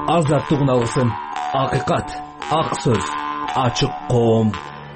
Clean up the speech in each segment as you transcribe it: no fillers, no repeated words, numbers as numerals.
азаттык үналысын, акыйкат, ак сөз, ачык коом.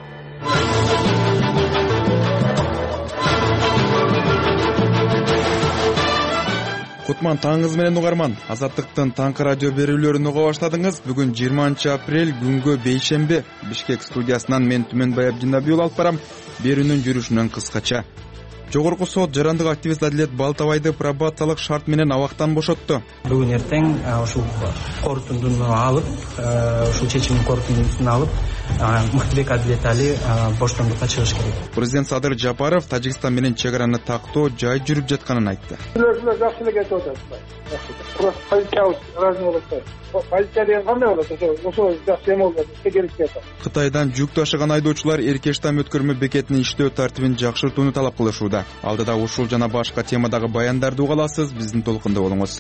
Кутман таңыңыз менен угарман. Азаттыктын таңкы радио берүүлөрүн уга баштадыңыз. Бүгүн 20 апрель күнгө бейшемби. Бишкек студиясынан мен Түмөнбай Абдинабиул алып барам. Берүүнүн жүрүшүнөн кыскача. Жогорку сот жарандык активист Адилет Балтабайды пробациялык шарт менен абактан бошотту. Бүгүн эртең ушул корутундуну алып, ушул чечимдин корутундусун алып, Мыктыбек Адилет Али боштондукка чыгыш керек. Президент Садыр Жапаров Тажикстан менен чек араны тактоо жай жүрүп жатканын айтты. Жакшы эле кетип атат. Просто позициябыз разный болот. Позиция деген кандай болот? Ошо жакшы эме болот, тегеришке атат. Кытайдан жүк ташыган айдоочулар Эркештам өткөрмө бекетинин иштөө тартибин жакшыртууну талап кылышууда. Алдыда ушул жана башка темадагы баяндарды уга аласыз. Биздин толкунда болуңуз.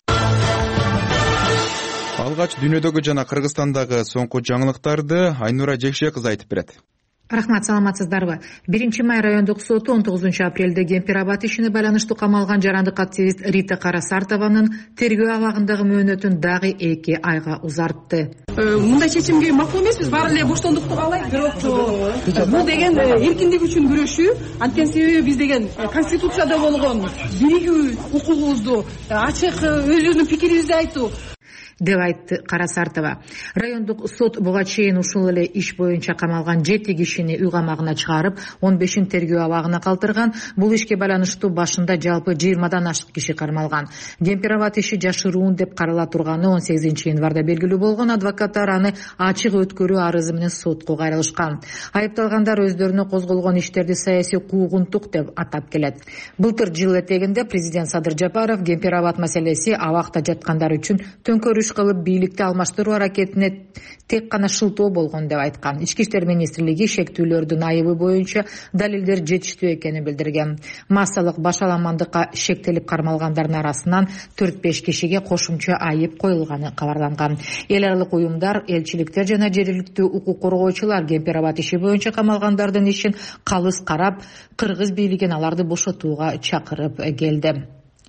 Алгач дүйнөдөгү жана Кыргызстандагы соңку жаңылыктарды Айнура Жекше кызы айтып берет. Рахмат, саламатсыздарбы? 1-май райондук соту 19-апрелде Кемпир-Абад ишине байланыштуу камалган жарандык активист Рита Карасартованын тергөө абагындагы мөөнөтүн дагы 2 айга узартты. Мындай чечимге макул эмеспиз, баары эле боштондукту каалайбыз, бирок бул деген эркиндик үчүн күрөшүү. Анткени себеби биз деген конституцияда болгон биригүү укугубузду ачык өзүбүздүн пикирибизди айтуу деп айтты Карасартова. Райондук сот буга чейин ушул эле иш боюнча камалган 7 кишини үй камагына чыгарып, 15-ин тергөө абагына калтырган. Бул ишке байланыштуу башында жалпы 20дан ашык киши кармалган. Кемпир-Абад иши жашыруун деп карала турганы 18-январда белгилүү болгон. Адвокаттар аны ачык өткөрүү арызы менен сотко кайрылышкан. Айыпталгандар өздөрүнө козголгон иштерди саясий куугунтук деп атап келет. Былтыр жыл этегинде президент Садыр Жапаров Кемпир-Абад маселеси абакта жаткандар үчүн төңкөрүш кылып бийликти алмаштыруу аракетине тек гана шылтоо болгон деп айткан. Ички иштер министрлиги шектүүлөрдүн айыбы боюнча далилдер жетиштүү экенин билдирген. Массалык башаламандыкка шектелип кармалгандардын арасынан 4-5 кишиге кошумча айып коюлганы кабарланган. Эл аралык уюмдар, элчиликтер жана жергиликтүү укук коргоочулар Кемпир-Абад иши боюнча камалгандардын ишин калыс карап, кыргыз бийлигин аларды бошотууга чакырып келди.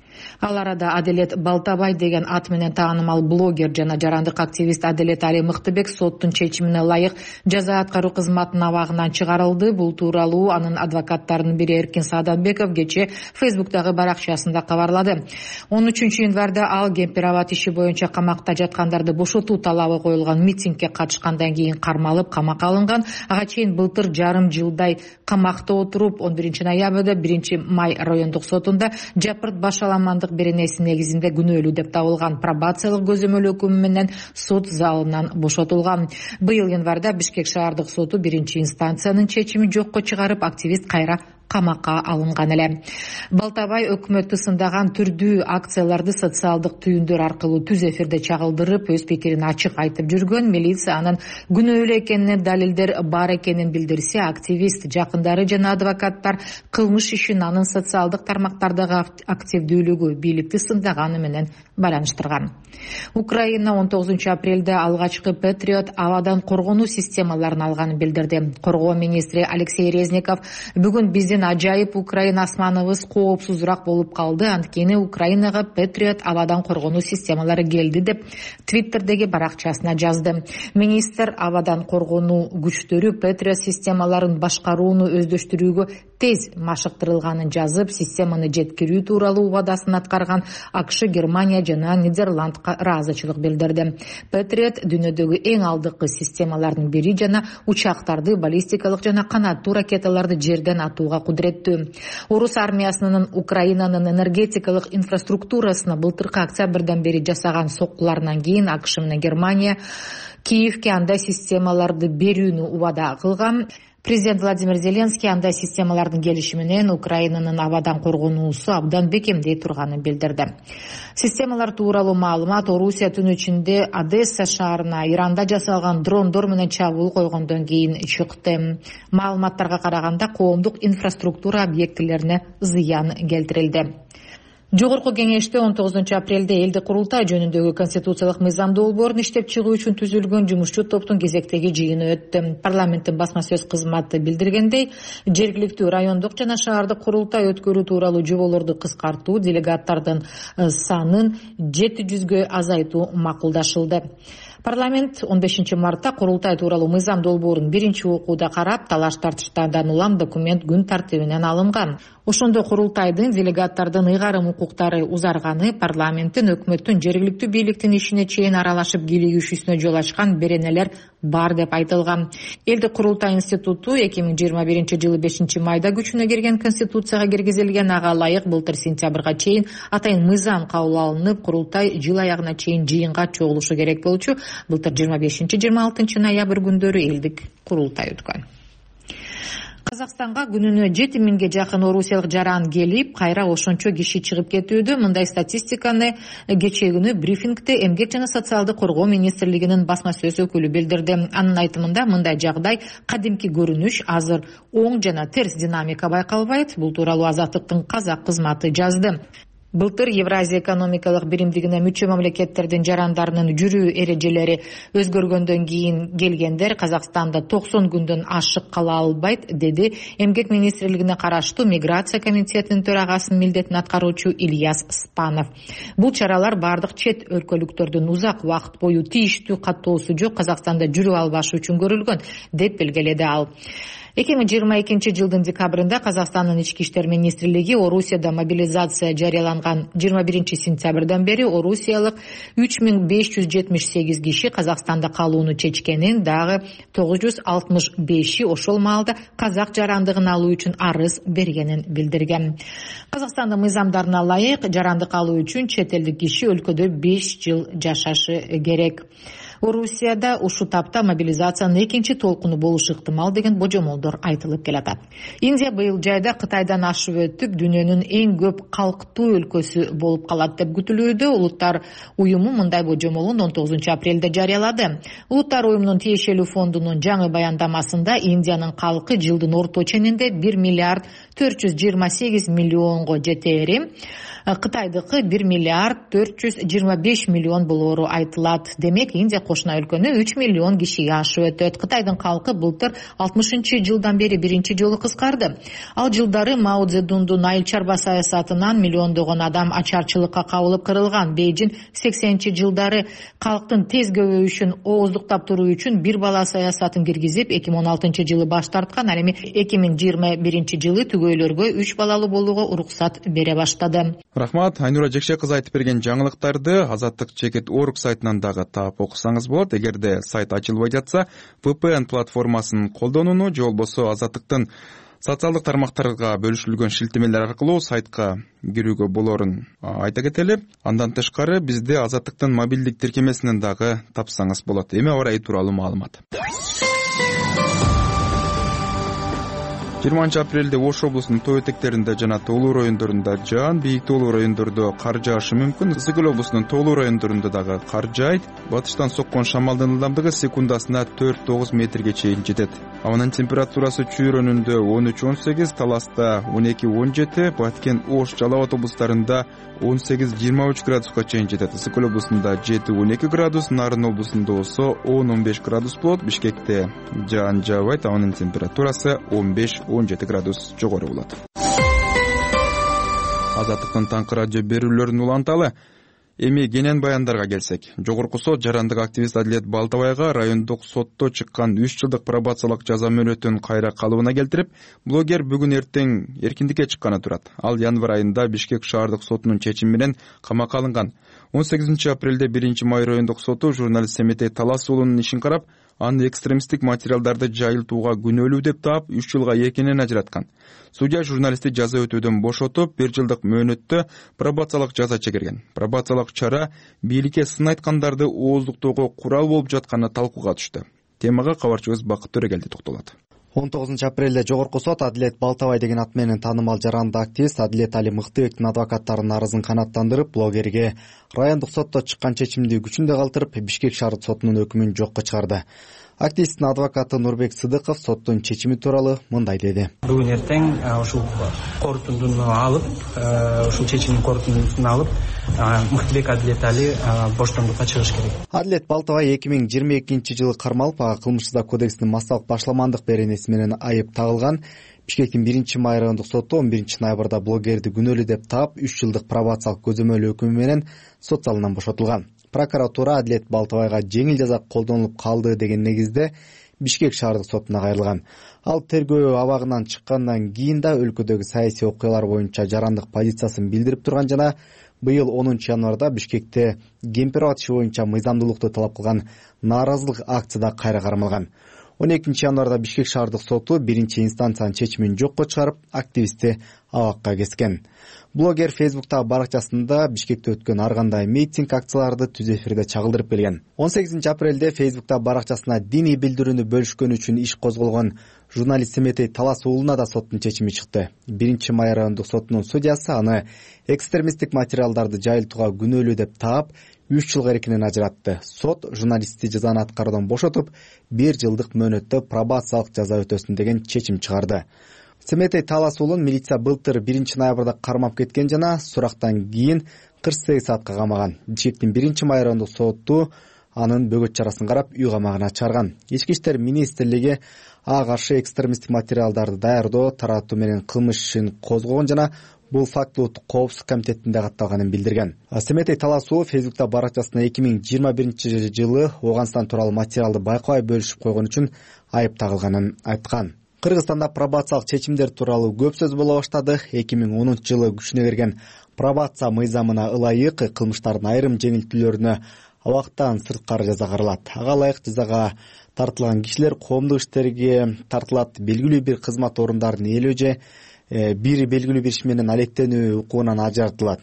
Ал арада Адилет Балтабай деген ат менен таанымал блогер жана жарандык активист Адилет Али Мыктыбек соттун чечимине ылайык жаза аткаруу кызматынын абагынан чыгарылды. Бул тууралуу анын адвокаттарынын бири Эркин Саадатбеков кечээ Фейсбуктагы баракчасында кабарлады. 13-январда ал Кемпир-Абад иши боюнча камакта жаткандарды бошотуу талабы коюлган митингге катышкандан кийин кармалып камакка алынган. Ага чейин былтыр жарым жылдай камакта отуруп, 11-ноябрда 1-май райондук сотунда жапырт башаламандык беренеси негизинде күнөөлүү деп табылган. Пробациялык көзөмөл өкүмү менен сот залынан бошотулган. Быйыл январда Бишкек шаардык соту 1-инстанциянын чечими жокко чыгарып, активист кайра камакка алынган эле. Балтабай өкмөттү сындаган түрдүү акцияларды социалдык түйүндөр аркылуу түз эфирде чагылдырып, өз пикирин ачык айтып жүргөн. Милиция анын күнөөлүү экенине далилдер бар экенин билдирсе, активист жакындары жана адвокаттар кылмыш ишин анын социалдык тармактардагы активдүүлүгү, бийликти сындаганы менен байланыштырган. Украина 19-апрелде алгачкы Патриот абадан коргонуу системаларын алганын билдирди. Коргоо министри Алексей Резников бүгүн биздин ажайып Украина асманыбыз коопсузураак болуп калды, анткени Украинага Патриот абадан коргонуу системалары келди деп Твиттердеги баракчасына жазды. Министр абадан коргонуу күчтөрү Патриот системаларын башкарууну өздөштүрүүгө тез машыктырылганын жазып, системаны жеткирүү тууралуу убадасын аткарган АКШ, Германия жана Нидерландка ыраазычылык билдирди. Патриот дүйнөдөгү эң алдыңкы системалардын бири жана учактарды, баллистикалык жана канаттуу ракеталарды жерден атууга кудуреттүү. Орус армиясынын Украинанын энергетикалык инфраструктурасына былтыркы октябрдан бери жасаган соккуларынан кийин АКШ менен Германия Киевке андай системаларды берүүнү убада кылган. Президент Владимир Зеленский андай системалардын келиши менен Украинанын абадан коргонуусу абдан бекемдей турганын билдирди. Системалар тууралуу маалымат Орусия түнү ичинде Одесса шаарына Иранда жасалган дрондор менен чабуул койгондон кийин чыкты. Маалыматтарга караганда коомдук инфраструктура объектилерине зыян келтирилди. Жогорку кеңеште 19 апрелде элдик курултай жөнүндөгү конституциялык мыйзам долбоорун иштеп чыгуу үчүн түзүлгөн жумушчу топтун кезектеги жыйыны өттү. Парламенттин басма сөз кызматы билдиргендей, жергиликтүү райондук жана шаардык курултай өткөрүү тууралуу жоболорду кыскартуу, делегаттардын санын 700гө азайтуу макулдашылды. Парламент 15 мартта курултай тууралуу мыйзам долбоорун биринчи окууда карап, талаш тартыштардан улам документ күн тартибинен алынган. Ошондо курултайдын делегаттардын ыйгарым укуктары узарганы, парламенттин, өкмөттүн, жергиликтүү бийликтин ишине чейин аралашып кийлигишүүсүнө жол ачкан беренелер бар деп айтылган. Элдик курултай институту 2021 жылы 5 майда күчүнө кирген конституцияга киргизилген, ага ылайык былтыр сентябрга чейин атайын мыйзам кабыл алынып, курултай жыл аягына чейин жыйынга чогулушу керек болчу. Былтыр 25-26 ноябрь күндөрү элдик курултай өткөн. Казакстанга күнүнө 7000ге жакын орусиялык жаран келип, кайра ошончо киши чыгып кетүүдө. Мындай статистиканы кечээ күнү брифингде Эмгек жана социалдык коргоо министрлигинин басма сөз өкүлү билдирди. Анын айтымында мындай жагдай кадимки көрүнүш, азыр оң жана терс динамика байкалбайт. Бул тууралуу Азаттыктын казак кызматы жазды. Былтыр Евразия экономикалык биримдигине мүчө мамлекеттердин жарандарынын жүрүү эрежелери өзгөргөндөн кийин келгендер Казакстанда 90 күндөн ашык кала албайт, деди Эмгек министрлигине караштуу миграция комитетинин төрагасынын милдетин аткаруучу Ильяс Спанов. Бул чаралар бардык чет өлкөлүктөрдүн узак убакыт бою тийиштүү каттоосу жок Казакстанда жүрүп албашы үчүн көрүлгөн, деп белгиледи ал. 2022 жылдын декабрында Казакстандын ички иштер министрлиги Орусияда мобилизация жарыяланган 21 сентябрдан бери орусиялык 3578 киши Казакстанда калууну чечкенин, дагы 965 ошол маалда казак жарандыгын алуу үчүн арыз бергенин билдирген. Казакстандын мыйзамдарына ылайык жарандык алуу үчүн чет элдик киши өлкөдө 5 жыл жашашы керек. Орусияда ушу тапта мобилизациянын экинчи толкуну болушу ыктымал деген божомолдор айтылып келатат. Индия быйыл жайда Кытайдан ашып өтүп, дүйнөнүн эң көп калктуу өлкөсү болуп калат деп күтүлүүдө. Улуттар уюму мындай божомолун 19 апрелде жарыялады. Улуттар уюмунун тиешелүү фондунун жаңы баяндамасында Индиянын калкы жылдын орто ченинде 1 миллиард 428 миллионго жетери, Кытайдыкы 1 миллиард 425 миллион болору айтылат. Демек, Индия кошуна өлкөнү 3 миллион кишиге ашып өтөт. Кытайдын калкы былтыр 60-жылдан бери биринчи жолу кыскарды. Ал жылдары Мао Цзэдундун айыл чарба саясатынан миллиондогон адам ачарчылыкка кабылып кырылган. Бейжин 80-жылдары калктын тез көбөйүшүн ооздуктап туруу үчүн бир бала саясатын киргизип, 2016 жылы баш тарткан. Ал эми 2021 жылы түгөйлөргө 3 балалуу болууга уруксат бере баштады. Рахмат, Айнура Жекше кызы айтып берген жаңылыктарды Азаттык.org сайтынан дагы таап окусаңыз болот. Эгерде сайт ачылбай жатса, VPN платформасын колдонууну же болбосо Азаттыктын социалдык тармактарга бөлүшүлгөн шилтемелер аркылуу сайтка кирүүгө болорун айта кетели. Андан тышкары бизде Азаттыктын мобилдик тиркемесинен дагы тапсаңыз болот. Эми аба ырайы тууралуу маалымат. 20 апрелде Ош облусунун тоо этектеринде жана тоолуу райондорунда жаан, бийик тоолуу райондордо кар жаашы мүмкүн. Ысык көл облусунун тоолуу райондорунда дагы кар жаайт. Батыштан соккон шамалдын ылдамдыгы секундасына 4-9 метрге чейин жетет. Абанын температурасы Чүйрөнүндө 13-18, Таласта 12-17, Баткен, Ош, Жалал Абад облустарында 18-23 градуска чейин жетет. Ысык көл облусунда 7-12 градус, Нарын облусунда болсо 10-15 градус болот. Бишкекте жаан жаабайт, абанын температурасы 15-17 градус жогору болот. Азаттыктын таңкы радио берүүлөрүн уланталы. Эми кенен баяндарга келсек, жогорку сот жарандык активист Адилет Балтабайга райондук сотто чыккан 3 жылдык пробациялык жаза мөөнөтүн кайра калыбына келтирип, блогер бүгүн эртең эркиндикке чыкканы турат. Ал январь айында Бишкек шаардык сотунун чечими менен камакка алынган. 18 апрелде 1 май райондук соту журналист Семетей Талас уулунун ишин карап, аны экстремисттик материалдарды жайылтууга күнөөлүү деп таап 3 жылга эркинен ажыраткан. Судья журналистти жаза өтөөдөн бошотуп, 1 жылдык мөөнөттө пробациялык жаза чегерген. Пробациялык чара бийликке сын айткандарды ооздуктоого курал болуп жатканы талкууга түштү. Темага кабарчыбыз Бакыт Төрөгелди токтолот. 19 апрелде жогорку сот Адилет Балтабай деген ат менен таанымал жарандык активист Адилет Али Мыктыбектин адвокаттарынын арызын канааттандырып, блогерге райондук сотто чыккан чечимди күчүндө калтырып, Бишкек шаардык сотунун өкүмүн жокко чыгарды. Активисттин адвокаты Нурбек Сыдыков соттун чечими тууралуу мындай деди. Бүгүн эртең ушул корутундуну алып, ушул чечимдин корутундусун алып, Мыктыбек Адилет Али боштондукка чыгыш керек. Адилет Балтабай 2022-жылы кармалып, ага кылмыш кодексинин массалык башламандык беренеси менен айып тагылган. Бишкектин 1 райондук соту 11 ноябрда блогерди күнөөлүү деп таап 3 жылдык пробациялык көзөмөл өкүмү менен сот залынан бошотулган. Прокуратура Адилет Балтабайга жеңил жаза колдонулуп калды деген негизде Бишкек шаардык сотуна кайрылган. Ал тергөө абагынан чыккандан кийин да өлкөдөгү саясий окуялар боюнча жарандык позициясын билдирип турган жана быйыл 10 январда Бишкекте Кемпирабад иши боюнча мыйзамдуулукту талап кылган нааразылык акцияда кайра кармалган. 12 январда Бишкек шаардык соту биринчи инстанциянын чечимин жокко чыгарып, активистти абакка кескен. Блогер Фейсбуктагы баракчасында Бишкекте өткөн ар кандай митинг акцияларды түз эфирде чагылдырып келген. 18 апрелде Фейсбуктагы баракчасына диний билдирүүнү бөлүшкөн үчүн иш козголгон журналист Семетей Талас уулуна да соттун чечими чыкты. 1 май райондук сотунун судьясы аны экстремисттик материалдарды жайылтууга күнөөлүү деп таап 3 жылга эркинен ажыратты. Сот журналистти жазаны аткаруудан бошотуп, 1 жылдык мөөнөттө пробациялык жаза өтөсүн деген чечим чыгарды. Семетей Талас уулун милиция былтыр 1 ноябрда кармап кеткен жана сурактан кийин 48 саатка камаган. Бишкектин 1 май райондук соту анын бөгөт чарасын карап үй камагына чыгарган. Ички иштер министрлиги ага каршы экстремисттик материалдарды даярдоо, таратуу менен кылмыш ишин козгогон жана бул факт улуттук коопсуздук комитетинде катталганын билдирген. Семетей Талас уулу Фейсбукта баракчасына 2021 жылы Ооганстан тууралуу материалды байкабай бөлүшүп койгон үчүн айып тагылганын айткан. Кыргызстанда пробациялык чечимдер тууралуу көп сөз боло баштады. 2010 жылы күчүнө кирген пробация мыйзамына ылайык кылмыштардын айрым жеңилтүүлөрүнө абактан сырткары жаза каралат. Ага ылайык жазага тартылган кишилер коомдук иштерге тартылат, белгилүү бир кызмат орундарын ээлөө же бир белгилүү бир иш менен алектенүү укугунан ажыратылат.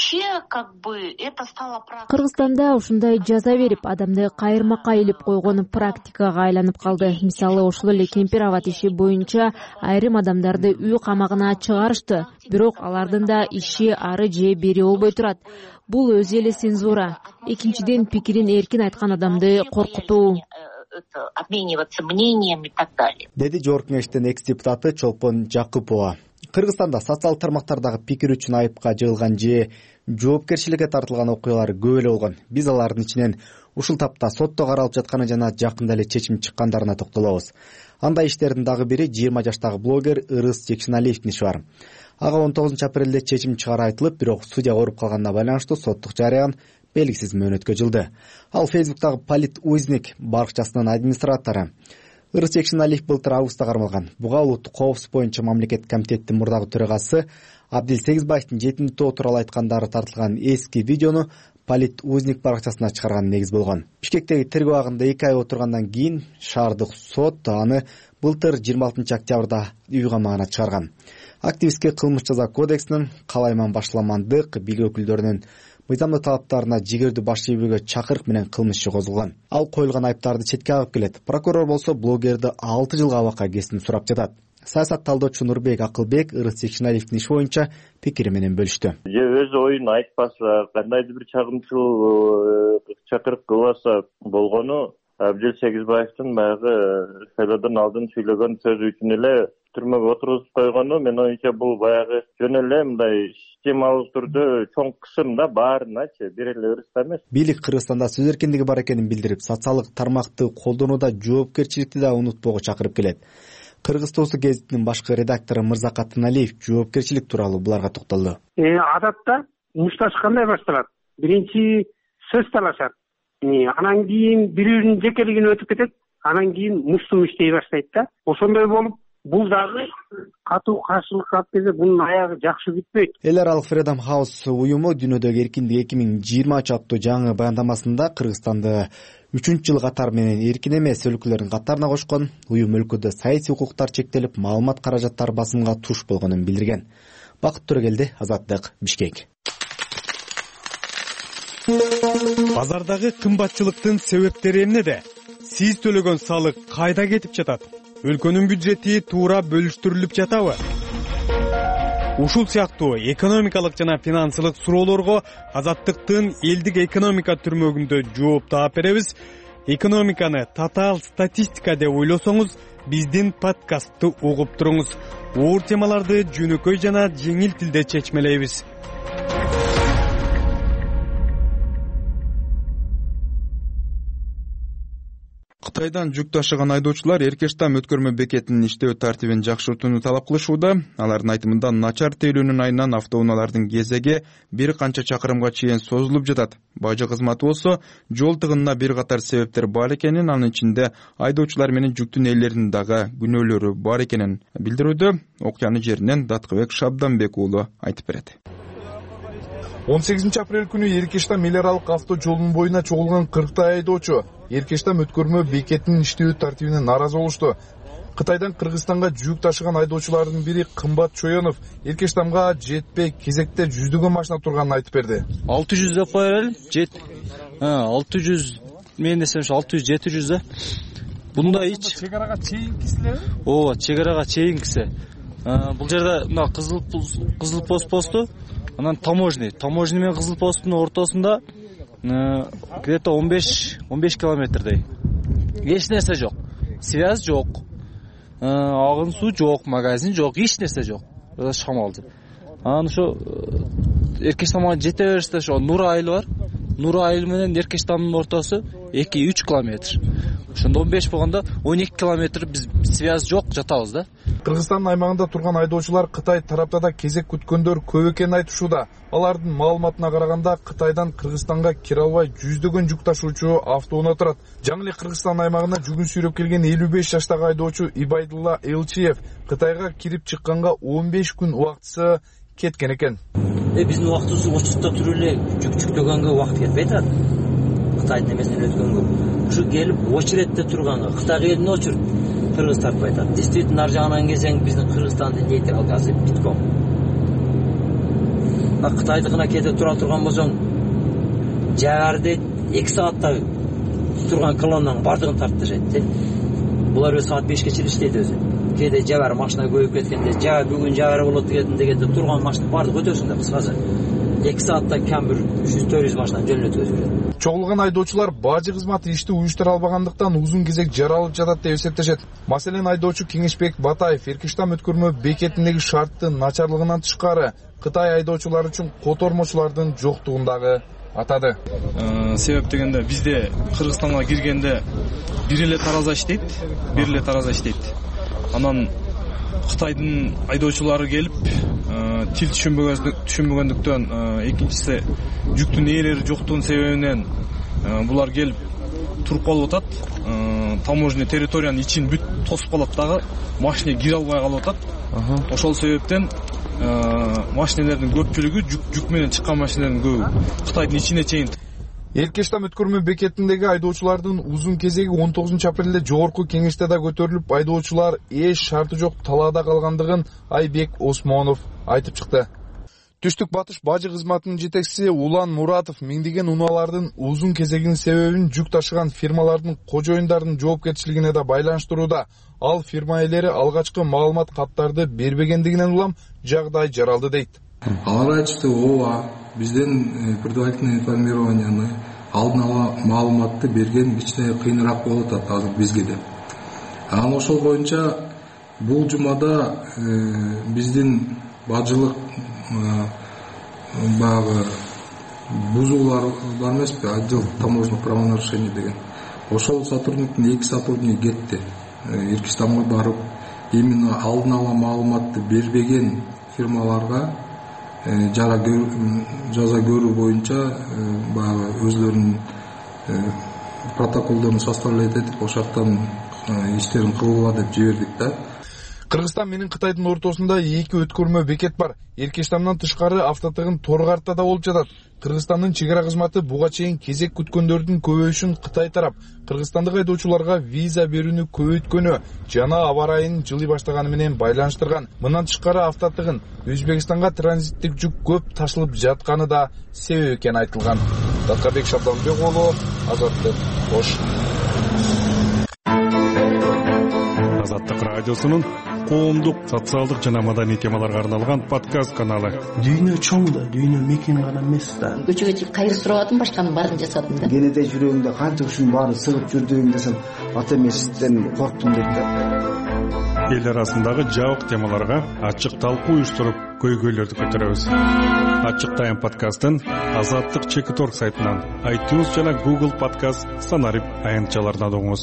Кыргызстанда ушундай жаза берип, адамды кайырмакка илип койгон практикага айланып калды. Мисалы, ошол эле Кемпирабад иши боюнча айрым адамдарды үй камагына чыгарышты, бирок алардын да иши ары же бери болбой турат. Бул өзү эле цензура. Экинчиден, пикирин эркин айткан адамды коркутуу. Обмениваться мнением и так далее. Деди Жогорку Кеңештин экс-депутаты Чолпон Жакупова. Кыргызстанда социалдык тармактардагы пикир үчүн айыпка жыгылган же жоопкерчиликке тартылган окуялар көп эле болгон. Биз алардын ичинен ушул тапта сотто каралып жатканы жана жакында эле чечим чыккандарына токтолобуз. Андай иштердин дагы бири 20 жаштагы блогер Ырыс Жекшеналиевдин иши бар. Ага 19 апрелде чечим чыгары айтылып, бирок судья ооруп калганына байланыштуу соттук жарыян белгисиз мөөнөткө жылды. Ал Фейсбуктагы Полит Узник баракчасынын администратору. Ырыс Жекшеналиев былтыр августта кармалган. Буга улуттук коопсуздук боюнча мамлекеттик комитеттин мурдагы төрагасы Абдил Сегизбаевдин 7 тууралуу айткандары тартылган эски видеону Полит Узник баракчасына чыгарган негиз болгон. Бишкектеги тергөө абагында 2 ай отургандан кийин шаардык сот аны былтыр 26 октябрда үй камагына чыгарган. Активистке кылмыш жаза кодексинин калайман башламандык, бийлик өкүлдөрүнүн мыйзамдык талаптарына жигердүү баш ийүүгө чакырык менен кылмыш иши козголгон. Ал коюлган айыптарды четке агып келет. Прокурор болсо блогерди 6 жылга абакка кесин сурап жатат. Саясат талдоочу Нурбек Акылбек Ырыс Жекшеналиевдин иши боюнча пикири менен бөлүштү. Өз оюн айтпаса, кандайдыр бир чагымчыл чакырык кылбаса болгону Абдил Сегизбаевдин баягы шайлоодон алдын сүйлөгөн сөзү үчүн эле түрмөгө отургузуп койгону, мен оюмча бул баягы жөн эле мындай системалык түрдө чоң кысымда баарыначы бир эле ырыста эмес. Бийлик Кыргызстанда сөз эркиндиги бар экенин билдирип, социалдык тармакты колдонууда жоопкерчиликти да унутпоого чакырып келет. Кыргыз Тоосу гезитинин башкы редактору Мырза Катыналиев жоопкерчилик тууралуу буларга токтолду. Адатта мушташ кандай башталат? Биринчи сөз талашат. Анан кийин бирөөнүн жекелигине өтүп кетет, анан кийин муштум иштей баштайт да. Ошондой болуп, бул дагы катуу каршылыкка алып келсе, бунун аягы жакшы бүтпөйт. Эл аралык Freedom House уюму дүйнөдөгү эркиндик 2020 аттуу жаңы баяндамасында Кыргызстанды 3-жыл катар менен эркин эмес өлкөлөрдүн катарына кошкон. Уюм өлкөдө саясий укуктар чектелип, маалымат каражаттары басымга туш болгонун билдирген. Бакыт Төрөгелди, Азаттык, Бишкек. Базардагы кымбатчылыктын себептери эмнеде? Сиз төлөгөн салык кайда кетип жатат? Өлкөнүн бюджети туура бөлүштүрүлүп жатабы? Ушул сыяктуу экономикалык жана финансылык суроолорго Азаттыктын элдик экономика түрмөгүндө жооп таап беребиз. Экономиканы татаал статистика деп ойлосоңуз, биздин подкастты угуп туруңуз. Оор темаларды жөнөкөй жана жеңил тилде чечмелейбиз. Кытайдан жүк ташыган айдоочулар Эркештам өткөрмө бекетинин иштөө тартибин жакшыртууну талап кылышууда. Алардын айтымында начар тейлөөнүн айынан автоунаалардын кезеги бир канча чакырымга чейин созулуп жатат. Бажы кызматы болсо жол тыгынына бир катар себептер бар экенин, анын ичинде айдоочулар менен жүктүн ээлеринин дагы күнөөлөрү бар экенин билдирүүдө. Окуяны жеринен Даткыбек Шабданбек уулу айтып берет. 18 апрель күнү Эркештам эл аралык авто жолунун боюна чогулган 40 айдоочу Эркештам өткөрмө бекетинин иштөө тартибине нааразы болушту. Кытайдан Кыргызстанга жүк ташыган айдоочулардын бири Кымбат Чоенов Эркештамга жетпей кезекте жүздөгөн машина турганын айтып берди. 600 деп коелу, 600 мен десем 600-700 да. Бунда эч чек арага чейинкисилер? Ооба, чек арага чейинкиси. Бул жерде мына кызыл посту, анан таможня менен кызыл посттун ортосунда где-то 15 километрдей. Эч нерсе жок. Связь жок. Агын суу жок, магазин жок, эч нерсе жок. Шамалды. Анан ошо Эркештамга жете бериште ошо Нур айыл бар. Нур айыл менен Эркештамдын ортосу 2-3 километр. Ошондо 15 болгондо 12 километр биз связь жок жатабыз да. Кыргызстан аймагында турган айдоочулар Кытай тарапта да кезек күткөндөр көп экенин айтышууда. Алардын маалыматына караганда Кытайдан Кыргызстанга кире албай жүздөгөн жүк ташуучу автоунаа турат. Жаңы эле Кыргызстан аймагына жүгүн сүйрөп келген 55 жаштагы айдоочу Ибайдулла Элчиев Кытайга кирип чыкканга 15 күн убактысы кеткен экен. Биздин убактыбыз очутта туруп эле жүк жүктөгөнгө убакыт кетпей турат. Кытайдын эмесинен өткөнгө. Ушу келип очередте турганга Кытай элине очур Кыргыз тартпай атат. Действительно ар жагынан келсең биздин Кыргызстандын нейтралкасы битком. Кытайдыкына кете тура турган болсоң, жабарды 2 саатта турган колоннанын бардыгын тартып ташайт. Булар өз саат 5ке чейин иштейт өзү. Кээде жабар машина көбөйүп кеткенде, бүгүн жабар болот дегенде турган машина бардык өтөсүн да кыскасы. 2 саатта кем бир 300-400 машина жөнөтүп өтүрөт. Чогулган айдоочулар бажы кызматы ишти уюштура албагандыктан узун кезек жаралып жатат деп эсептешет. Маселен айдоочу Кеңешбек Батаев Эркештам өткөрмө бекетиндеги шарттын начарлыгынан тышкары Кытай айдоочулары үчүн котормочулардын жоктугундагы атады. Себеп дегенде бизде Кыргызстанга киргенде бир эле тараза иштейт. Анан Кытайдын айдоочулары келип, тил түшүнбөгөндүктөн, экинчиси жүктүн ээлери жоктугунун себебинен булар келип туруп калып атат. Таможня территориянын ичин бүт тосуп калат дагы, машина кире албай калып атат. Ошол себептен машиналардын көпчүлүгү жүк менен чыккан машиналардын көбү Кытайдын ичине чейин. Эркештам өткөрмө бекетиндеги айдоочулардын узун кезеги 19 апрелде жогорку кеңеште да көтөрүлүп, айдоочулар эч шарты жок талаада калгандыгын Айбек Осмонов айтып чыкты. Түштүк батыш бажы кызматынын жетекчиси Улан Муратов миңдеген унаалардын узун кезегинин себебин жүк ташыган фирмалардын кожоюндардын жоопкерчилигине да байланыштырууда. Ал фирма ээлери алгачкы маалымат каттарды бербегендигинен улам жагдай жаралды дейт. Алар айтышты, ооба, бизден предварительное информированияны, алдын ала маалыматты берген кичине кыйыныраак болуп атат азыр бизге деп. Анан ошол боюнча бул жумада биздин бажылык баягы бузуулар бар эмеспи, отдел таможенных правонарушений деген. Ошол сотрудниктин 2 сотрудниги кетти. Эркештамга барып, именно алдын ала маалыматты бербеген фирмаларга жаза көрүү боюнча баягы өзлөрүнүн протоколдорун составлять этип, ошоктон иштерин кылгыла деп жибердик да. Кыргызстан менен Кытайдын ортосунда 2 өткөрмө бекет бар. Эркештамдан тышкары автотыгын Торгартта да болуп жатат. Кыргызстандын чек ара кызматы буга чейин кезек күткөндөрдүн көбөйүшүн Кытай тарап кыргызстандык айдоочуларга виза берүүнү көбөйткөнү жана аба ырайынын жылый баштаганы менен байланыштырган. Мындан тышкары автотыгын Өзбекстанга транзиттик жүк көп ташылып жатканы да себеп экени айтылган. Даткыбек Шабданбек уулу, Азаттык, Ош. Азаттык радиосунун коомдук, социалдык жана маданий темаларга арналган подкаст каналы. Дүйнө чоң да, дүйнө мекен гана эмес да. Көчөгө чыгып кайыр сурап атам, башканын баарын жасадым да. Кенеде жүрөгүмдө канча ушунун баарын сыгып жүрдүм десем, ата эмесизден корктум дейт да. Эл арасындагы жабык темаларга ачык талкуу уюштуруп, көйгөйлөрдү көтөрөбүз. Ачык Тайм подкастын Азаттык Чекиторг сайтынан, iTunes жана Google Podcast санарип аянтчаларынан угуңуз.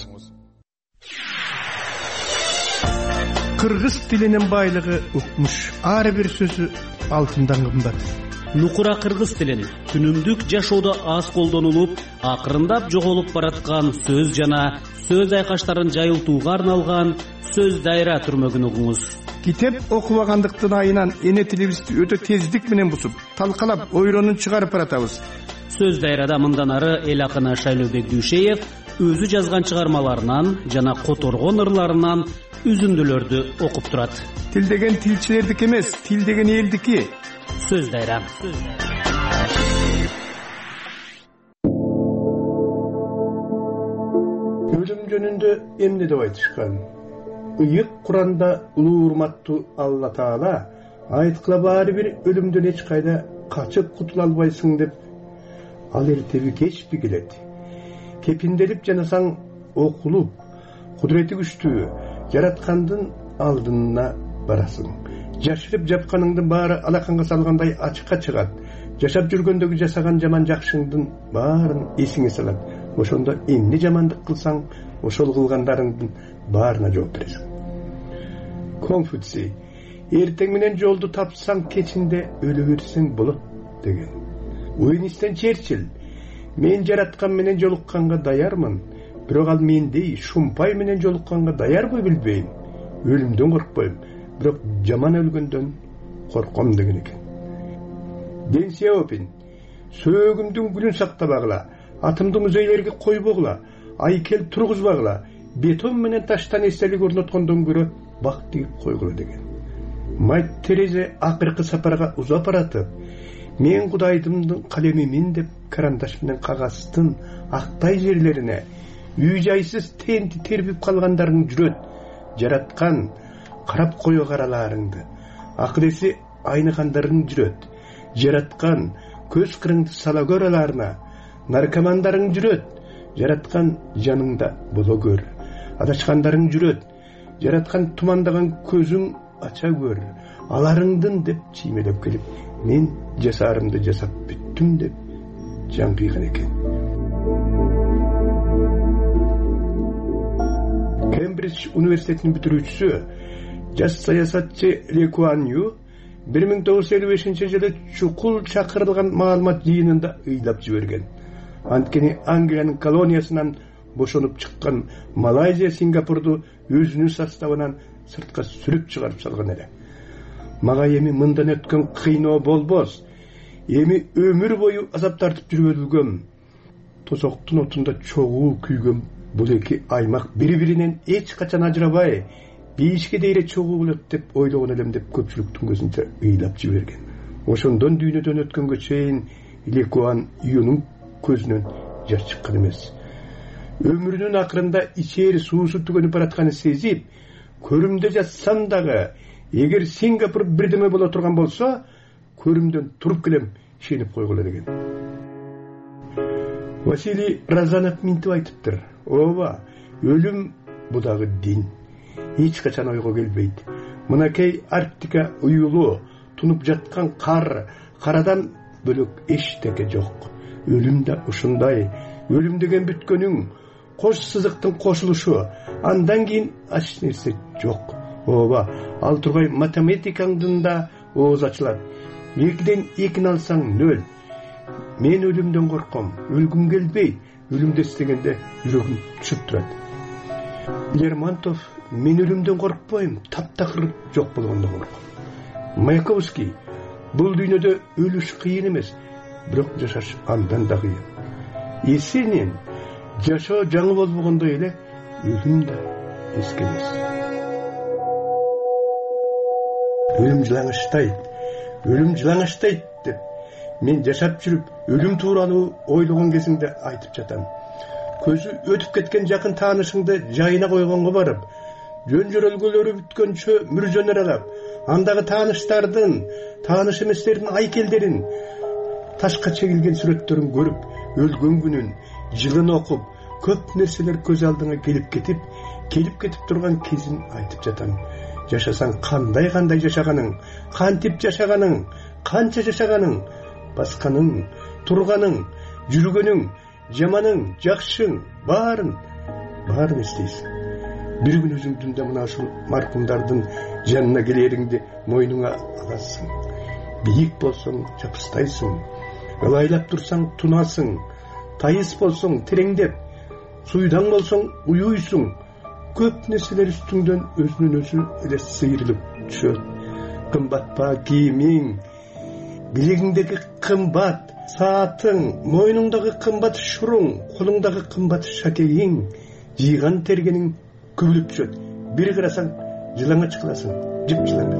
Кыргыз тилинин байлыгы укмуш. Ар бир сөзү алтындан кымбат. Нукура кыргыз тилин күнүмдүк жашоодо аз колдонулуп, акырындап жоголуп бараткан сөз жана сөз айкаштарын жайылтууга арналган сөз дайра түрмөгүн угуңуз. Китеп окубагандыктын айынан эне тилибизди өтө тездик менен бусуп, талкалап, ойронун чыгарып баратабыз. Сөз дайрада мындан ары эл акыны Шайлообек Дүйшеев өзү жазган чыгармаларынан жана которгон ырларынан үзүндүлөрдү окуп турат. Тил деген тилчилердики эмес, тил деген элдики. Сөз дайра. Өлүм жөнүндө эмне деп айтышкан? Ыйык Куранда улуу урматтуу Алла Таала айткыла баары бир өлүмдөн эч кайда качып кутула албайсың деп, ал эртеби кечпи келет. Кепинделип жанасаң окулуп, кудурети күчтүү жараткандын алдына барасың. Жашырып жапканыңдын баары алаканга салгандай ачыкка чыгат. Жашап жүргөндөгү жасаган жаман жакшыңдын баарын эсиңе салат. Ошондо эмне жамандык кылсаң, ошол кылгандарыңдын баарына жооп бересиң. Конфуций: эртең менен жолду тапсаң, кечинде өлө берсең болот деген. Уинстон Черчилль: мен жараткан менен жолукканга даярмын, бирок ал мендей шумпай менен жолукканга даярбы билбейм. Өлүмдөн коркпойм, бирок жаман өлгөндөн корком деген экен. Дэн Сяопин: сөөгүмдүн гүлүн сактабагыла, атымды музейлерге койбогула, айкел тургузбагыла, бетон менен таштан эстелик орноткондон көрө бак тигип койгула деген. Мать Терезе акыркы сапарга узап баратып, мен Кудайдымдын калемимин деп карандаш менен кагаздын актай жерлерине үй жайсыз тенти тербип калгандарың жүрөт. Жараткан карап кое караларыңды, акыл-эси айныгандарың жүрөт. Жараткан көз кырыңды сала көраларына, наркомандарың жүрөт. Жараткан жаныңда боло көр. Адашкандарың жүрөт. Жараткан тумандаган көзүң ача көр. Аларыңдын деп чиймелеп келип, мен жасарымды жасап бүттүм деп жан кыйган экен. Кембридж университетинин бүтүрүүчүсү, жаш саясатчы Ли Куан Ю 1955-жылы чукул чакырылган маалымат жыйынында ыйлап жиберген. Анткени Англиянын колониясынан бошонуп чыккан Малайзия Сингапурду өзүнүн составынан сыртка сүрүп чыгарып салган эле. Мага эми мындан өткөн кыйноо болбос. Эми өмүр бою азап тартып жүргөн, тозоктун отунда чогуу күйгөн бул эки аймак бири-биринен эч качан ажырабай, бейишке дейре чогуу болот деп ойлогон элем деп көпчүлүктүн көзүнчө ыйлап жиберген. Ошондон дүйнөдөн өткөнгө чейин Ли Куан Юнун көзүнөн жаш чыккан эмес. Өмүрүнүн акырында ичери суусу түгөнүп баратканын сезип, көрүмдө жатсам дагы, эгер Сингапур бирдеме боло турган болсо, көрүмдөн туруп келем, ишенип койгула деген. Василий Разанов минтип айтыптыр: ооба, өлүм бу дагы дин. Эч качан ойго келбейт. Мынакей Арктика уюлу, тунуп жаткан кар, карадан бөлөк эчтеке жок. Өлүм да ушундай. Өлүм деген бүткөнүң, кош сызыктын кошулушу, андан кийин ач нерсе жок. Ооба, ал тургай математикаңдын да ооз ачылат. 2ден 2-ни алсаң 0. Мен өлүмдөн корком, өлгүм келбейт. Өлүмдө эстегенде жүрөгүм түшүп турат. Лермонтов: мен өлүмдөн коркпойм, таптакыр жок болгондон корком. Маяковский: бул дүйнөдө өлүш кыйын эмес, бирок жашаш андан да кыйын. Есенин: жашоо жаңы болбогондой эле, өлүм да эски эмес. Өлүм жылаңаштайт деп мен жашап жүрүп өлүм тууралуу ойлогон кезиңде айтып жатам. Көзү өтүп кеткен жакын таанышыңды жайына койгонго барып, жөн жөрөлгөлөрү бүткөнчө мүржөнөр алам. Андагы тааныштардын, тааныш эместердин айкелдерин, ташка чегилген сүрөттөрүн көрүп, өлгөн күнүн, жылын окуп, көп нерселер көз алдыңа келип кетип турган кезин айтып жатам. Жашасаң кандай жашаганың, кантип жашаганың, канча жашаганың, басканың, турганың, жүргөнүң, жаманың, жакшың, баарын эстейсиң. Бир күн өзүңдүн да мына ушул маркумдардын жанына келериңди мойнуңа аласың. Бийик болсоң жапыстайсың, ылайлап турсаң тунасың, тайыс болсоң тереңдеп, суйдаң болсоң уюйсуң. Көп нерселер үстүңдөн өзүнөн өзү эле сыйрылып түшөт. Кымбат па кийимиң, билегиңдеги кымбат саатың, мойнуңдагы кымбат шуруң, колуңдагы кымбат шакегиң, жыйган тергениң көбөлүп түшөт. Бир карасаң жылаңач кыласың, жыпжылаңач.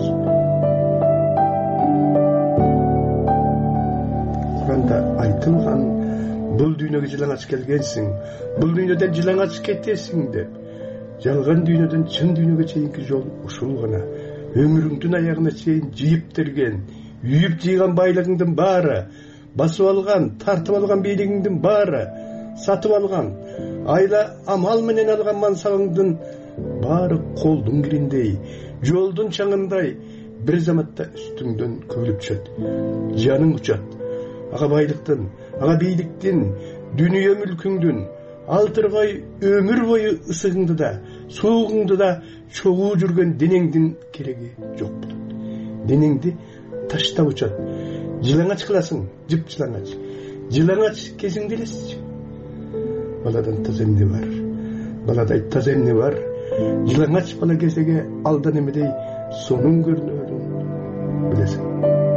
Куранда айтылган, бул дүйнөгө жылаңач келгенсиң, бул дүйнөдөн жылаңач кетесиң деп. Жалган дүйнөдөн чын дүйнөгө чейинки жол ушул гана. Өмүрүңдүн аягына чейин жыйып терген, үйүп жыйган байлыгыңдын баары, басып алган, тартып алган бийлигиңдин баары, сатып алган, айла амал менен алган мансабыңдын баары колдун кириндей, жолдун чаңындай бир заматта үстүңдөн көбөлүп түшөт. Жаның учат. Ага байлыктын, ага бийликтин, дүнүйө мүлкүңдүн, алтыргай өмүр бою ысыгыңды да, суугуңду да чогуу жүргөн денеңдин кереги жок болот. Денеңди таштап учат. Жылаңач кыласың, жыпжылаңач. Жылаңач кезиңде элесичи. Баладан таза эмне бар? Баладай таза эмне бар? Жылаңач бала кезеге алдан эмедей сонун көрүнөрүн билесиң.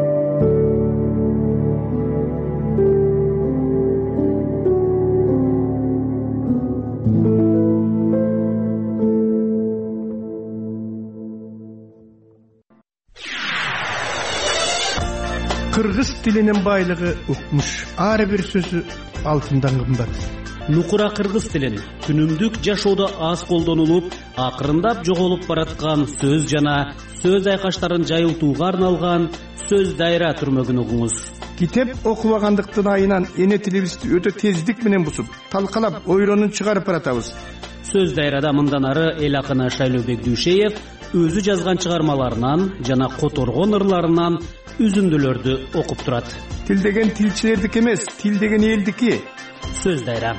Кыргыз тилинин байлыгы укмуш. Ар бир сөзү алтындан кымбат. Нукура кыргыз тилин күнүмдүк жашоодо аз колдонулуп, акырындап жоголуп бараткан сөз жана сөз айкаштарын жайылтууга арналган сөз дайра түрмөгүн угуңуз. Китеп окубагандыктын айынан эне тилибизди өтө тездик менен бусуп, талкалап, ойронун чыгарып баратабыз. Сөз дайрада мындан ары эл акыны Шайлообек Дүйшеев өзү жазган чыгармаларынан жана которгон ырларынан үзүндүлөрдү окуп турат. Тил деген тилчилердики эмес, тил деген элдики. Сөз дайра.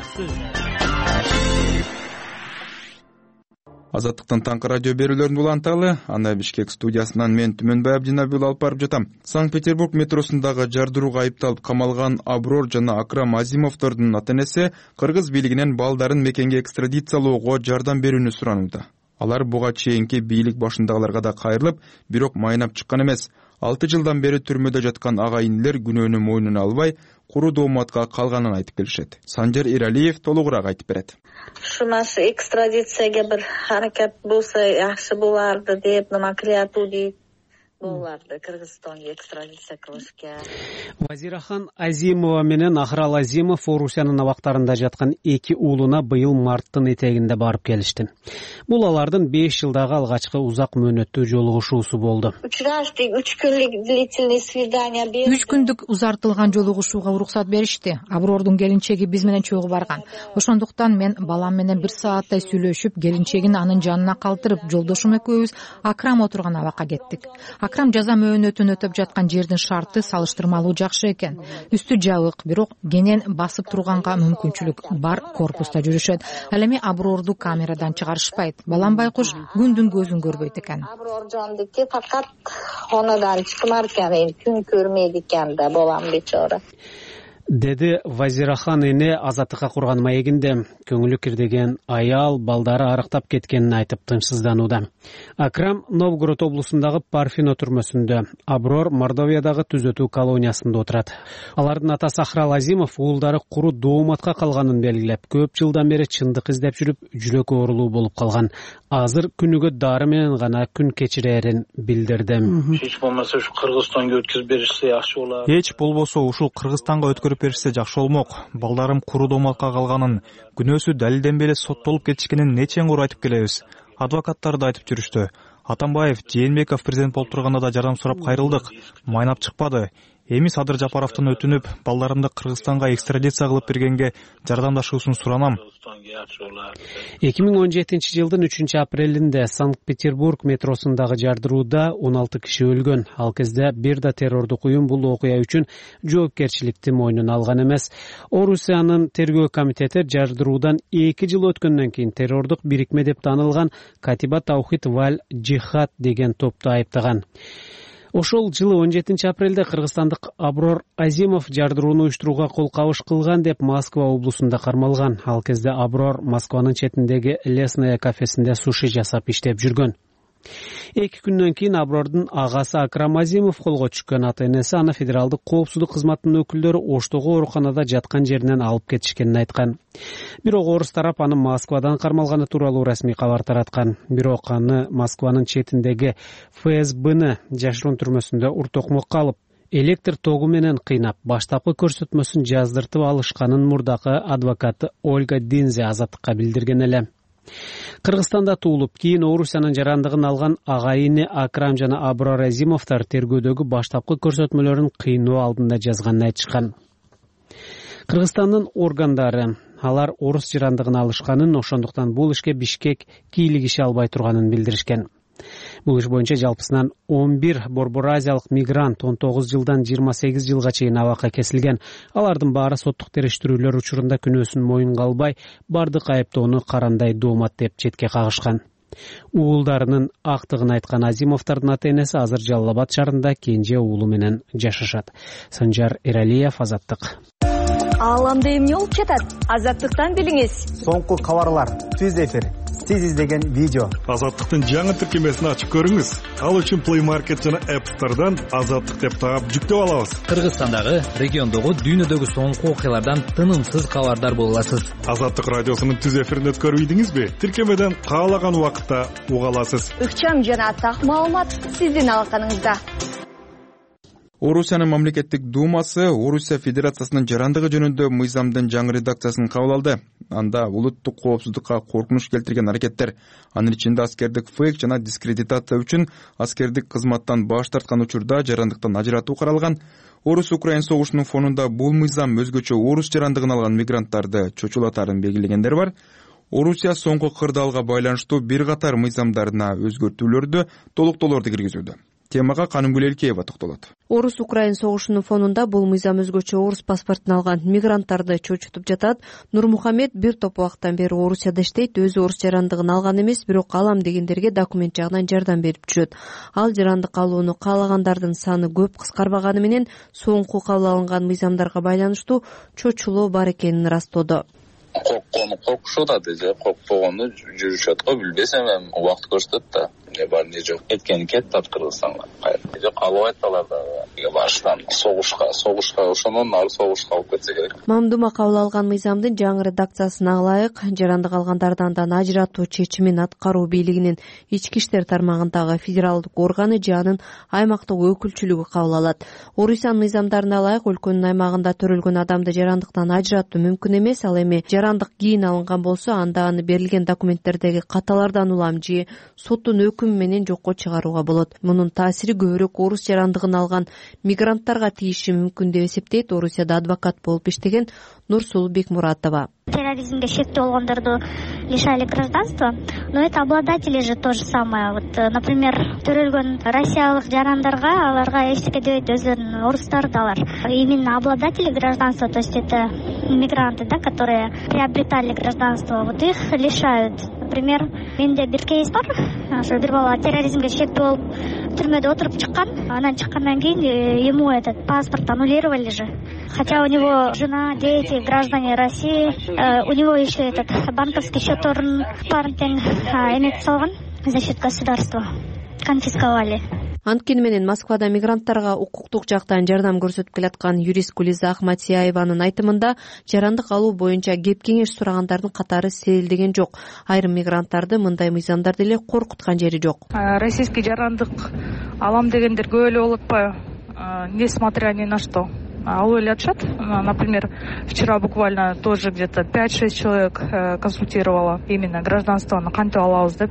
Азаттыктын таңкы радио берүүлөрүн уланталы. Аны Бишкек студиясынан мен Түмөнбай Абдинабиул алып барып жатам. Санкт-Петербург метросундагы жардырууга айыпталып камалган Аброр жана Акрам Азимовдордун ата-энеси кыргыз бийлигинен балдарын мекенге экстрадициялоого жардам берүүнү суранууда. Алар буга чейинки бийлик башындагыларга да кайрылып, бирок майнап чыккан эмес. 6 жылдан бери түрмөдө жаткан ага-инилер күнөөнү мойнуна албай, куру дооматка калганын айтып келишет. Санжар Иралиев толугураак айтып берет. Ушунасы экстрадицияга бир аракет болсо жакшы боларды деп, мына креатуу дейт. Буларды Кыргызстанга экстрадиция кылышка. Вазирахан Азимова менен Ахрал Азимов Орусиянын абактарында жаткан 2 уулуна быйыл марттын этегинде барып келишти. Бул алардын 5 жылдагы алгачкы узак мөөнөттүү жолугушуусу болду. 3 күнлүк длительный свидание берди. 3 күндүк узартылган жолугушууга уруксат беришти. Абрордун келинчеги биз менен чогуу барган. Ошондуктан мен балам менен 1 сааттай сүйлөшүп, келинчегин анын жанына калтырып, жолдошум экөөбүз Акрам отурган абакка кеттик. Акрам жаза мөөнөтүн өтөп жаткан жердин шарты салыштырмалуу жакшы экен. Үстү жабык, бирок кенен басып турганга мүмкүнчүлүк бар корпуста жүрүшөт. Ал эми Аброрду камерадан чыгарышпайт. Балам байкуш күндүн көзүн көрбөйт экен. Аброр жандыки факат хонадан чыкмар экен, күн көрмөйт экен да балам бечара. Деди Вазирахан эне Азаттыкка курган маегинде. Көңүлү кирдеген аял балдары арыктап кеткенин айтып тынчсызданууда. Акрам Новгород облусундагы Парфино түрмөсүндө, Аброр Мордовиядагы түзөтүү колониясында отурат. Алардын атасы Ахрал Азимов уулдары куру дооматка калганын белгилеп, көп жылдан бери чындык издеп жүрүп, жүрөк оорулуу болуп калган. Азыр күнүгө дары менен гана күн кечирерин билдирди. Эч болмосо ушу Кыргызстанга өткөзүп беришсе жакшы болот. Эч болбосо ушул Кыргызстанга өткөрүп беришсе жакшы болмок. Балдарым куру дооматка калганын, күнөөсү далилденбей эле соттолуп кетишкенин нече ыңгур айтып келебиз. адвокаттары да айтып жүрүштү. Атамбаев, Жээнбеков президент болуп турганда да жардам сурап кайрылдык. Майнап чыкпады. Эми Садыр Жапаровдон өтүнүп, балдарымды Кыргызстанга экстрадиция кылып бергенге жардамдашуусун суранам. 2017-жылдын 3-апрелинде Санкт-Петербург метросундагы жардырууда 16 киши өлгөн. Ал кезде бир да террордук уюм бул окуя үчүн жоопкерчиликти мойнуна алган эмес. Орусиянын тергөө комитети жардыруудан 2 жыл өткөндөн кийин террордук бирикме деп таанылган Катиба Таухид Валь Джихад деген топту айыптаган. Ошол жылы 17-апрелде кыргызстандык Аброр Азимов жардырууну уюштурууга кол кабыш кылган деп Москва облусунда кармалган. Ал кезде Аброр Москванын четиндеги Лесная кафесинде суши жасап иштеп жүргөн. 2 күндөн кийин Абрордун агасы Акрам Азимов колго түшкөн. Ата-энеси аны федералдык коопсуздук кызматынын өкүлдөрү Оштогу ооруканада жаткан жеринен алып кетишкенин айткан. Бирок орус тарап аны Москвадан кармалганы тууралуу расмий кабар тараткан. Бирок аны Москванын четиндеги ФСБны жашыруун түрмөсүндө уртокмокко алып, электр тогу менен кыйнап, баштапкы көрсөтмөсүн жаздыртып алышканын мурдакы адвокаты Ольга Динзе Азаттыкка билдирген эле. Кыргызстанда туулуп, кийин Орусиянын жарандыгын алган агайыны Акрам жана Аброр Азимовдор тергөөдөгү баштапкы көрсөтмөлөрүн кыйноо алдында жазганын айтышкан. Кыргызстандын органдары алар орус жарандыгын алышканын, ошондуктан бул ишке Бишкек кийлигише албай турганын билдиришкен. Бул иш боюнча жалпысынан 11 Борбор Азиялык мигрант 19 жылдан 28 жылга чейин абакка кесилген. Алардын баары соттук териштирүүлөр учурунда күнөөсүн моюнга албай, бардык айыптоону карандай доомат деп четке кагышкан. Уулдарынын актыгын айткан Азимовдордун ата-энеси азыр Жалал Абад шаарында кенже уулу менен жашашат. Санжар Эралиев, Азаттык. Ааламда эмне болуп жатат? Азаттыктан билиңиз. Соңку кабарлар, түз эфир, сиз издеген видео. Азаттыктын жаңы тиркемесин ачып көрүңүз. Ал үчүн Play Market жана App Store'дан Азаттык деп таап жүктөп алабыз. Кыргызстандагы, региондогу, дүйнөдөгү соңку окуялардан тынымсыз кабардар боло аласыз. Азаттык радиосунун түз эфирин өткөрүп ийдиңизби? Тиркемеден каалаган убакытта уга аласыз. Ыкчам жана так маалымат сиздин алаканыңызда. Орусиянын мамлекеттик думасы Орусия Федерациясынын жарандыгы жөнүндө мыйзамдын жаңы редакциясын кабыл алды. Анда улуттук коопсуздукка коркунуч келтирген аракеттер, анын ичинде аскердик фейк жана дискредитация үчүн аскердик кызматтан баш тарткан учурда жарандыктан ажыратуу каралган. Орус-Украин согушунун фонунда бул мыйзам өзгөчө орус жарандыгын алган мигранттарды чочулатарын белгилегендер бар. Орусия соңку кырдаалга байланыштуу бир катар мыйзамдарына өзгөртүүлөрдү, толуктоолорду киргизүүдө. Темага Канымгүл Элкеева токтолот. Орус-Украин согушунун фонунда бул мыйзам өзгөчө орус паспортун алган мигранттарды чочутуп жатат. Нурмухамед бир топ убакыттан бери Орусияда иштейт, өзү орус жарандыгын алган эмес, бирок алам дегендерге документ жагынан жардам берип жүрөт. Ал жарандык алууну каалагандардын саны көп кыскарбаганы менен соңку кабыл алынган мыйзамдарга байланыштуу чочулоо бар экенин ырастоодо. Корккону коркушуп атат же коркпогону жүрүшөт го, билбесем эми убакыт көрсөтөт да. Не бар не жок. Кеткени кетти Кыргызстанга. Жок калбайт алар да баштан согушка ошондон ары согушка алып кетсе керек. Мамдума кабыл алган мыйзамдын жаңы редакциясына ылайык жарандык алгандарды андан ажыратуу чечимин аткаруу бийлигинин ички иштер тармагындагы федералдык органы же анын аймактык өкүлчүлүгү кабыл алат. Орусиянын мыйзамдарына ылайык өлкөнүн аймагында төрөлгөн адамды жарандыктан ажыратуу мүмкүн эмес. Ал эми жарандык кийин алынган болсо, анда аны берилген документтердеги каталардан улам же соттун өкүмү менен жокко чыгарууга болот. Мунун таасири көбүрөөк орус жарандыгын алган мигранттарга тийиши мүмкүн деп эсептейт Орусияда адвокат болуп иштеген Нурсулуу Бекмуратова. Терроризмге шектүү болгондорду лишали гражданства, но это обладатели же то же самое. Вот, например, төрөлгөн россиялык жарандарга аларга эчтеке дебейт, өзүнүн орустары да алар. Именно обладатели гражданства, то есть это мигранты, да, которые приобретали гражданство, вот их лишают. Например, менде бир кейс бар, ошо бир бала терроризмге шектүү болуп түрмөдө отуруп чыккан, анан чыккандан кийин ему этот паспорт аннулировали же. Хотя у него жена, дети, граждане России, у него еще этот банковский счёттөрүн баарын тең эметип салган за счет государства. Конфисковали. Анткени менен Москвада мигранттарга укуктук жактан жардам көрсөтүп келаткан юрист Гулиза Ахматияеванын айтымында жарандык алуу боюнча кеп кеңеш сурагандардын катары сейилдеген жок. Айрым мигранттарды мындай мыйзамдар деле коркуткан жери жок. Российский жарандык алам дегендер көп эле болуп атпайбы? Несмотря ни на что. Алуу эле атышат. Например, вчера буквально тоже где-то 5-6 человек консультировала именно гражданствону кантип алабыз депчи.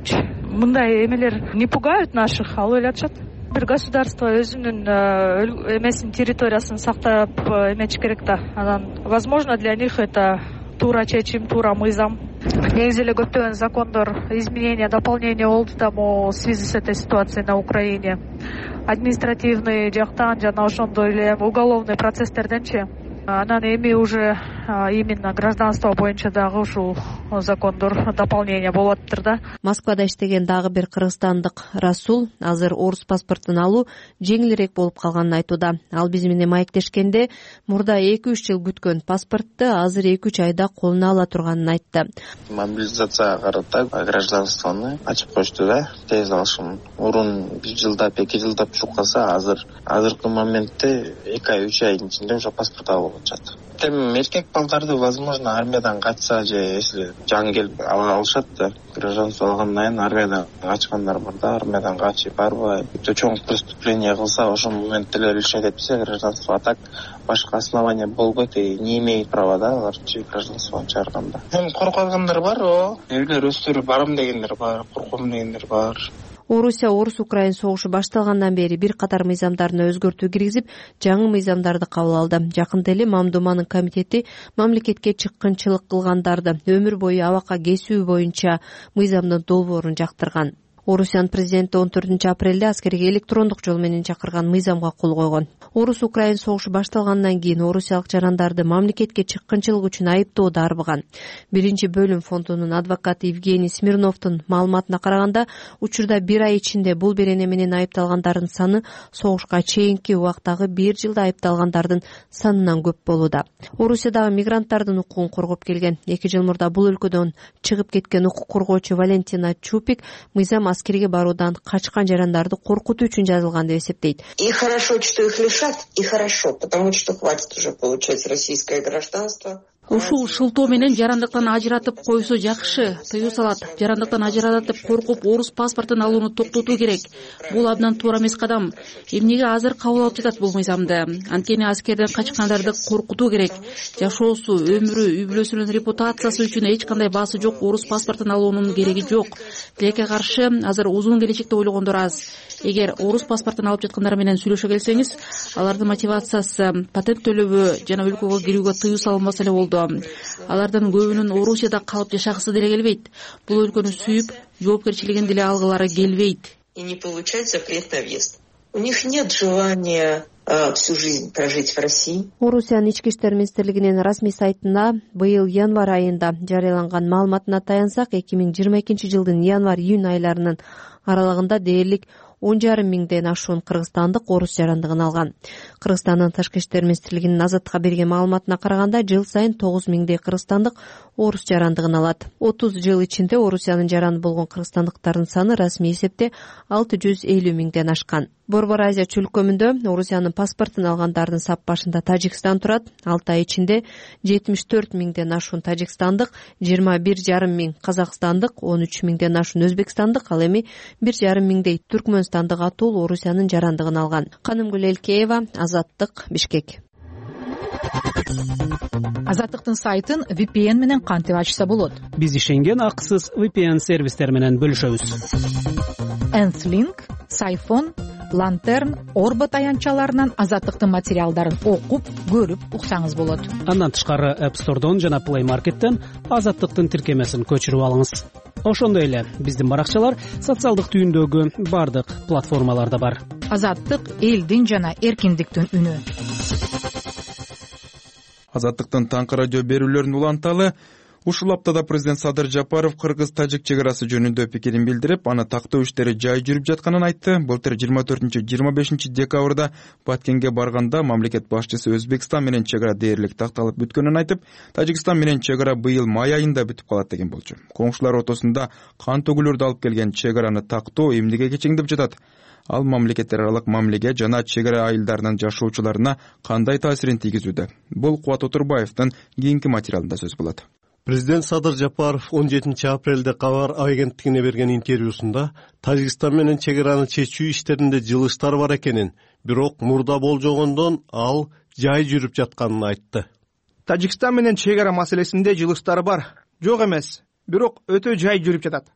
мындай эмелер не пугают наших, ал ойлоп атышат. Бир государство өзүнүн эмесин, территориясын сактап эмечи керек да. Анан возможно для них это туура чечим, туура мыйзам. Негизи эле көптөгөн закондор изменения, дополнения болду да в связи с этой ситуацией на Украине. Административный жактан жана ошондой эле уголовный процесстерденчи. Анан эми уже именно гражданство боюнча дагы ушул закондор дополнение болуп атыптыр да. Москвада иштеген дагы бир кыргызстандык Расул азыр орус паспортун алуу жеңилирээк болуп калганын айтууда. Ал биз менен маектешкенде мурда 2-3 жыл күткөн паспортты азыр 2-3 айда колуна ала турганын айтты. Мобилизацияга карата гражданствону ачып коюшту да, тез алышым. Мурун 1 жылдап, 2 жылдап чугуп калса, азыркы моментте 2 ай 3 айдын ичинде ошо паспорт алып атышат. Эркек балдарды возможно армиядан качса же если жаңы келип алышат да, гражданство алгандан кийин армиядан качкандар бар да, армиядан качып барбай өтө чоң преступление кылса ошол моментте эле лишать этсе гражданство, а так башка основания болбойт и не имеет права да алар гражданствону чыгарганда. Коркоргандар бар, элдер өздөрү барам дегендер бар, корком дегендер бар. Орусия орус-украин согушу башталгандан бери бир катар мыйзамдарына өзгөртүү киргизип, жаңы мыйзамдарды кабыл алды. Жакында эле Мамдуманын комитети мамлекетке чыккынчылык кылгандарды өмүр бою абакка кесүү боюнча мыйзамдын долбоорун жактырган. Орусиянын президенти 14 апрелде аскерге электрондук жол менен чакырган мыйзамга кол койгон. Орус-Украин согушу башталгандан кийин орусиялык жарандарды мамлекетке чыккынчылык үчүн айыптоодо арбыган. Биринчи бөлүм фондунун адвокаты Евгений Смирновдун маалыматына караганда, учурда 1 ай ичинде бул берене менен айыпталгандардын саны согушка чейинки убактагы 1 жылда айыпталгандардын санынан көп болууда. Орусиядагы мигранттардын укугун коргоп келген 2 жыл мурда бул өлкөдөн чыгып кеткен укук коргоочу Валентина Чупик мыйзам аскерге баруудан качкан жарандарды коркутуу үчүн жазылган деп эсептейт. И хорошо, что их лишат, и хорошо, потому что хватит уже получать российское гражданство. Ушул шылтоо менен жарандыктан ажыратып койсо жакшы, тыюу салат. Жарандыктан ажыратып коркуп орус паспортун алууну токтотуу керек. Бул абдан туура эмес кадам. Эмнеге азыр кабыл алып жатат бул мыйзамды? Анткени аскерден качкандарды коркутуу керек. Жашоосу, өмүрү, үй бүлөсүнүн репутациясы үчүн эч кандай баасы жок орус паспортун алуунун кереги жок. Тилекке каршы азыр узун келечекте ойлогондор аз. Эгер орус паспортун алып жаткандар менен сүйлөшө келсеңиз, алардын мотивациясы патент төлөбү жана өлкөгө кирүүгө тыюу салынбаса эле болду. Алардын көбүнүн Орусияда калып жашагысы деле келбейт. Бул өлкөнү сүйүп, жоопкерчилигин деле алгылары келбейт. И не получать запрет на въезд. У них нет желания всю жизнь прожить в России. Орусиянын ички иштер министрлигинин расмий сайтында быйыл январь айында жарыяланган маалыматына таянсак, 2022 жылдын январь-июнь айларынын аралыгында дээрлик 10,5 миңден ашуун кыргызстандык орус жарандыгын алган. Кыргызстандын тышкы иштер министрлигинин Азаттыкка берген маалыматына караганда, жыл сайын 9 миңдей кыргызстандык орус жарандыгын алат. 30 жыл ичинде Орусиянын жаранды болгон кыргызстандыктардын саны расмий эсепте 650 миңден ашкан. Борбор Азия чөлкөмүндө Орусиянын паспортун алгандардын сап башында Тажикстан турат. 6 ай ичинде 74 миңден ашуун тажикстандык, 21,5 миң казакстандык, 13 миңден ашуун өзбекстандык, ал эми 1,5 миңдей түркмөнстандык атуу Орусиянын жарандыгын алган. Канымгүл Элкеева, Азаттык, Бишкек. Азаттыктын сайтын VPN менен кантип ачса болот? Биз ишенген акысыз VPN сервистер менен бөлүшөбүз. Nthling, Сайфон, Lantern, Орбо таянчаларынан Азаттыктын материалдарын окуп, көрүп уксаңыз болот. Андан тышкары App Store'дон жана Play Market'тен Азаттыктын тиркемесин көчүрүп алыңыз. Ошондой эле биздин баракчалар социалдык түйүндөгү бардык платформаларда бар. Азаттык элдин жана эркиндиктин үнү. Азаттыктын таңкы радио берүүлөрүн уланталы. Ушул аптада президент Садыр Жапаров кыргыз-тажик чек арасы жөнүндө пикирин билдирип, аны тактоо иштери жай жүрүп жатканын айтты. Былтыр 24-25 декабрда Баткенге барганда мамлекет башчысы Өзбекстан менен чек ара дээрлик такталып бүткөнүн айтып, Тажикстан менен чек ара быйыл май айында бүтүп калат деген болчу. Коңшулар ортосунда кан төгүлөрдү алып келген чек араны тактоо эмнеге кечеңдеп жатат? Ал мамлекеттер аралык мамилеге жана чек ара айылдарынын жашоочуларына кандай таасирин тийгизүүдө? Бул Кубат Отурбаевдин кийинки материалында сөз болот. Президент Садыр Жапаров 17 апрелде Кабар агенттигине берген интервьюсунда Тажикстан менен чек араны чечүү иштеринде жылыштар бар экенин, бирок мурда болжогондон ал жай жүрүп жатканын айтты. Тажикстан менен чек ара маселесинде жылыштар бар, жок эмес, бирок өтө жай жүрүп жатат.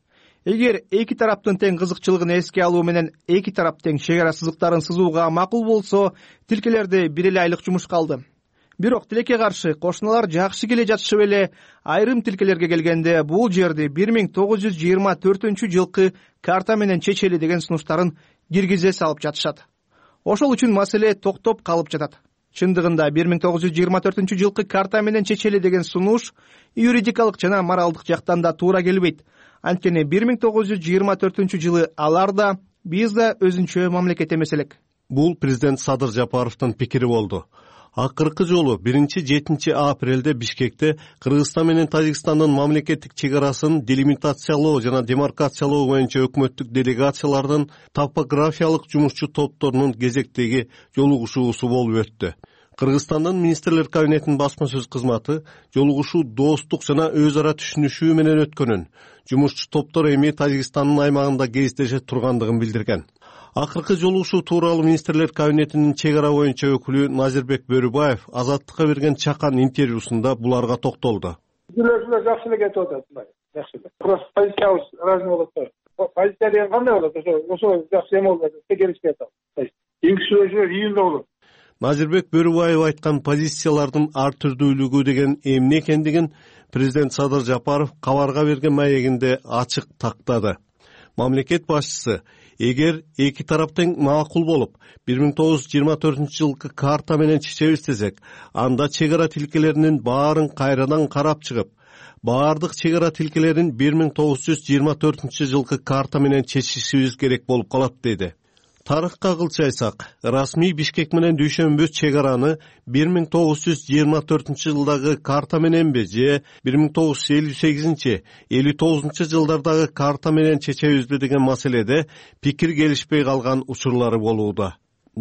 Эгер эки тараптын тең кызыкчылыгын эске алуу менен эки тарап тең чек ара сызыктарын сызууга макул болсо, тилкелерди бир эле айлык жумушка алды. Бирок тилекке каршы кошуналар жакшы келе жатышып эле айрым тилкелерге келгенде бул жерди 1924-жылкы карта менен чечели деген сунуштарын киргизе салып жатышат. Ошол үчүн маселе токтоп калып жатат. Чындыгында 1924-жылкы карта менен чечели деген сунуш юридикалык жана моралдык жактан да туура келбейт. Анткени 1924-жылы алар да биз да өзүнчө мамлекет эмес элек. Бул президент Садыр Жапаровдун пикири болду. Акыркы жолу 1-7 апрелде Бишкекте Кыргызстан менен Тажикстандын мамлекеттик чек арасын делимитациялоо жана демаркациялоо боюнча өкмөттүк делегациялардын топографиялык жумушчу топторунун кезектеги жолугушуусу болуп өттү. Кыргызстандын министрлер кабинетинин басма сөз кызматы жолугушуу достук жана өз ара түшүнүшүү менен өткөнүн, жумушчу топтор эми Тажикстандын аймагында кездеше тургандыгын билдирген. Акыркы жолугушуу тууралуу министрлер кабинетинин чек ара боюнча өкүлү Назирбек Бөрүбаев Азаттыкка берген чакан интервьюсунда буларга токтолду. Жакшы эле кетип атат, жакшы эле. Просто позициябыз разный болот да. Позиция деген кандай болот? Ошо жакшы эме болот, текеришке атат. Эң күчтүү июлда болот. Назирбек Бөрүбаев айткан позициялардын ар түрдүүлүгү деген эмне экендигин президент Садыр Жапаров кабарга берген маегинде ачык тактады. Мамлекет башчысы эгер эки тарап тең макул болуп 1924-жылкы карта менен чечебиз десек, анда чек ара тилкелеринин баарын кайрадан карап чыгып, баардык чек ара тилкелерин 1924-жылкы карта менен чечишибиз керек болуп калат деди. Тарыхка кылчайсак, расмий Бишкек менен Дүйшөмбө чек араны 1924-жылдагы карта мененби же 1958-59 жылдардагы карта менен чечебизби деген маселеде пикир келишпей калган учурлары болууда.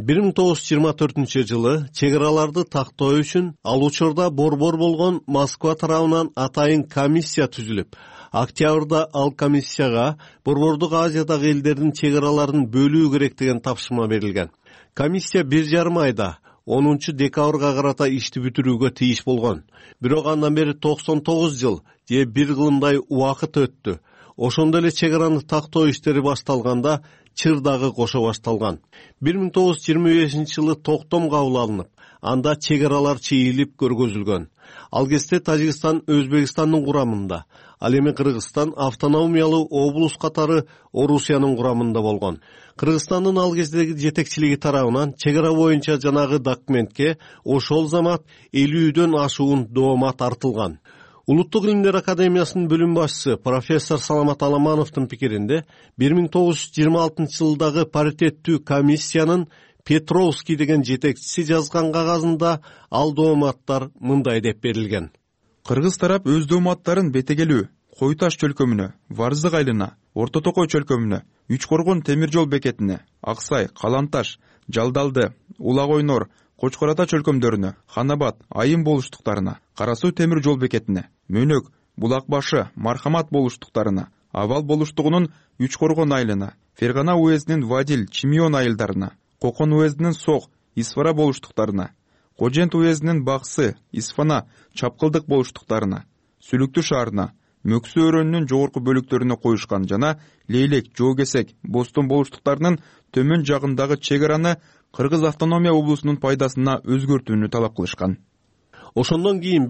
1924-жылы чек араларды тактоо үчүн ал учурда борбор болгон Москва тарабынан атайын комиссия түзүлүп, октябрда ал комиссияга Борбордук Азиядагы элдердин чек араларын бөлүү керек деген тапшырма берилген. Комиссия 1,5 айда 10 декабрга карата ишти бүтүрүүгө тийиш болгон. Бирок андан бери 99 жыл же бир кылымдай убакыт өттү. Ошондо эле чек араны тактоо иштери башталганда чыр дагы кошо башталган. 1925-жылы токтом кабыл алынып, анда чек аралар чийилип көргөзүлгөн. Ал кезде Тажикстан Өзбекстандын курамында, ал эми Кыргызстан автономиялуу облус катары Орусиянын курамында болгон. Кыргызстандын ал кездеги жетекчилиги тарабынан чек ара боюнча жанагы документке ошол замат 50дөн ашуун доомат артылган. Улуттук илимдер академиясынын бөлүм башчысы профессор Саламат Аламановдун пикиринде 1926-жылдагы паритеттүү комиссиянын Петровский деген жетекчиси жазган кагазында ал дооматтар мындай деп берилген. Кыргыз тарап өз дооматтарын Бетегелүү, Кой Таш чөлкөмүнө, Варздык айылына, Орто Токой чөлкөмүнө, Үч Коргон темир жол бекетине, Аксай, Каланташ, Жалдалды, Улак Ойнор, Кочкор Ата чөлкөмдөрүнө, Ханабад, Айым болуштуктарына, Кара Суу темир жол бекетине, Мөнөк, Булак башы, Мархамат болуштуктарына, Абал болуштугунун Үч Коргон айылына, Фергана уездинин Вадил, Чимион айылдарына, Кокон уездинин Сок, Исфара болуштуктарына, Кожент уездинин Баксы, Исфана, Чапкылдык болуштуктарына, Сүлүктүү шаарына, Мөксү өрөөнүнүн жогорку бөлүктөрүнө коюшкан жана Лейлек, Жоокесек, Бостон болуштуктарынын төмөн жагындагы чек араны Кыргыз автономия облусунун пайдасына өзгөртүүнү талап кылышкан. Ошондон кийин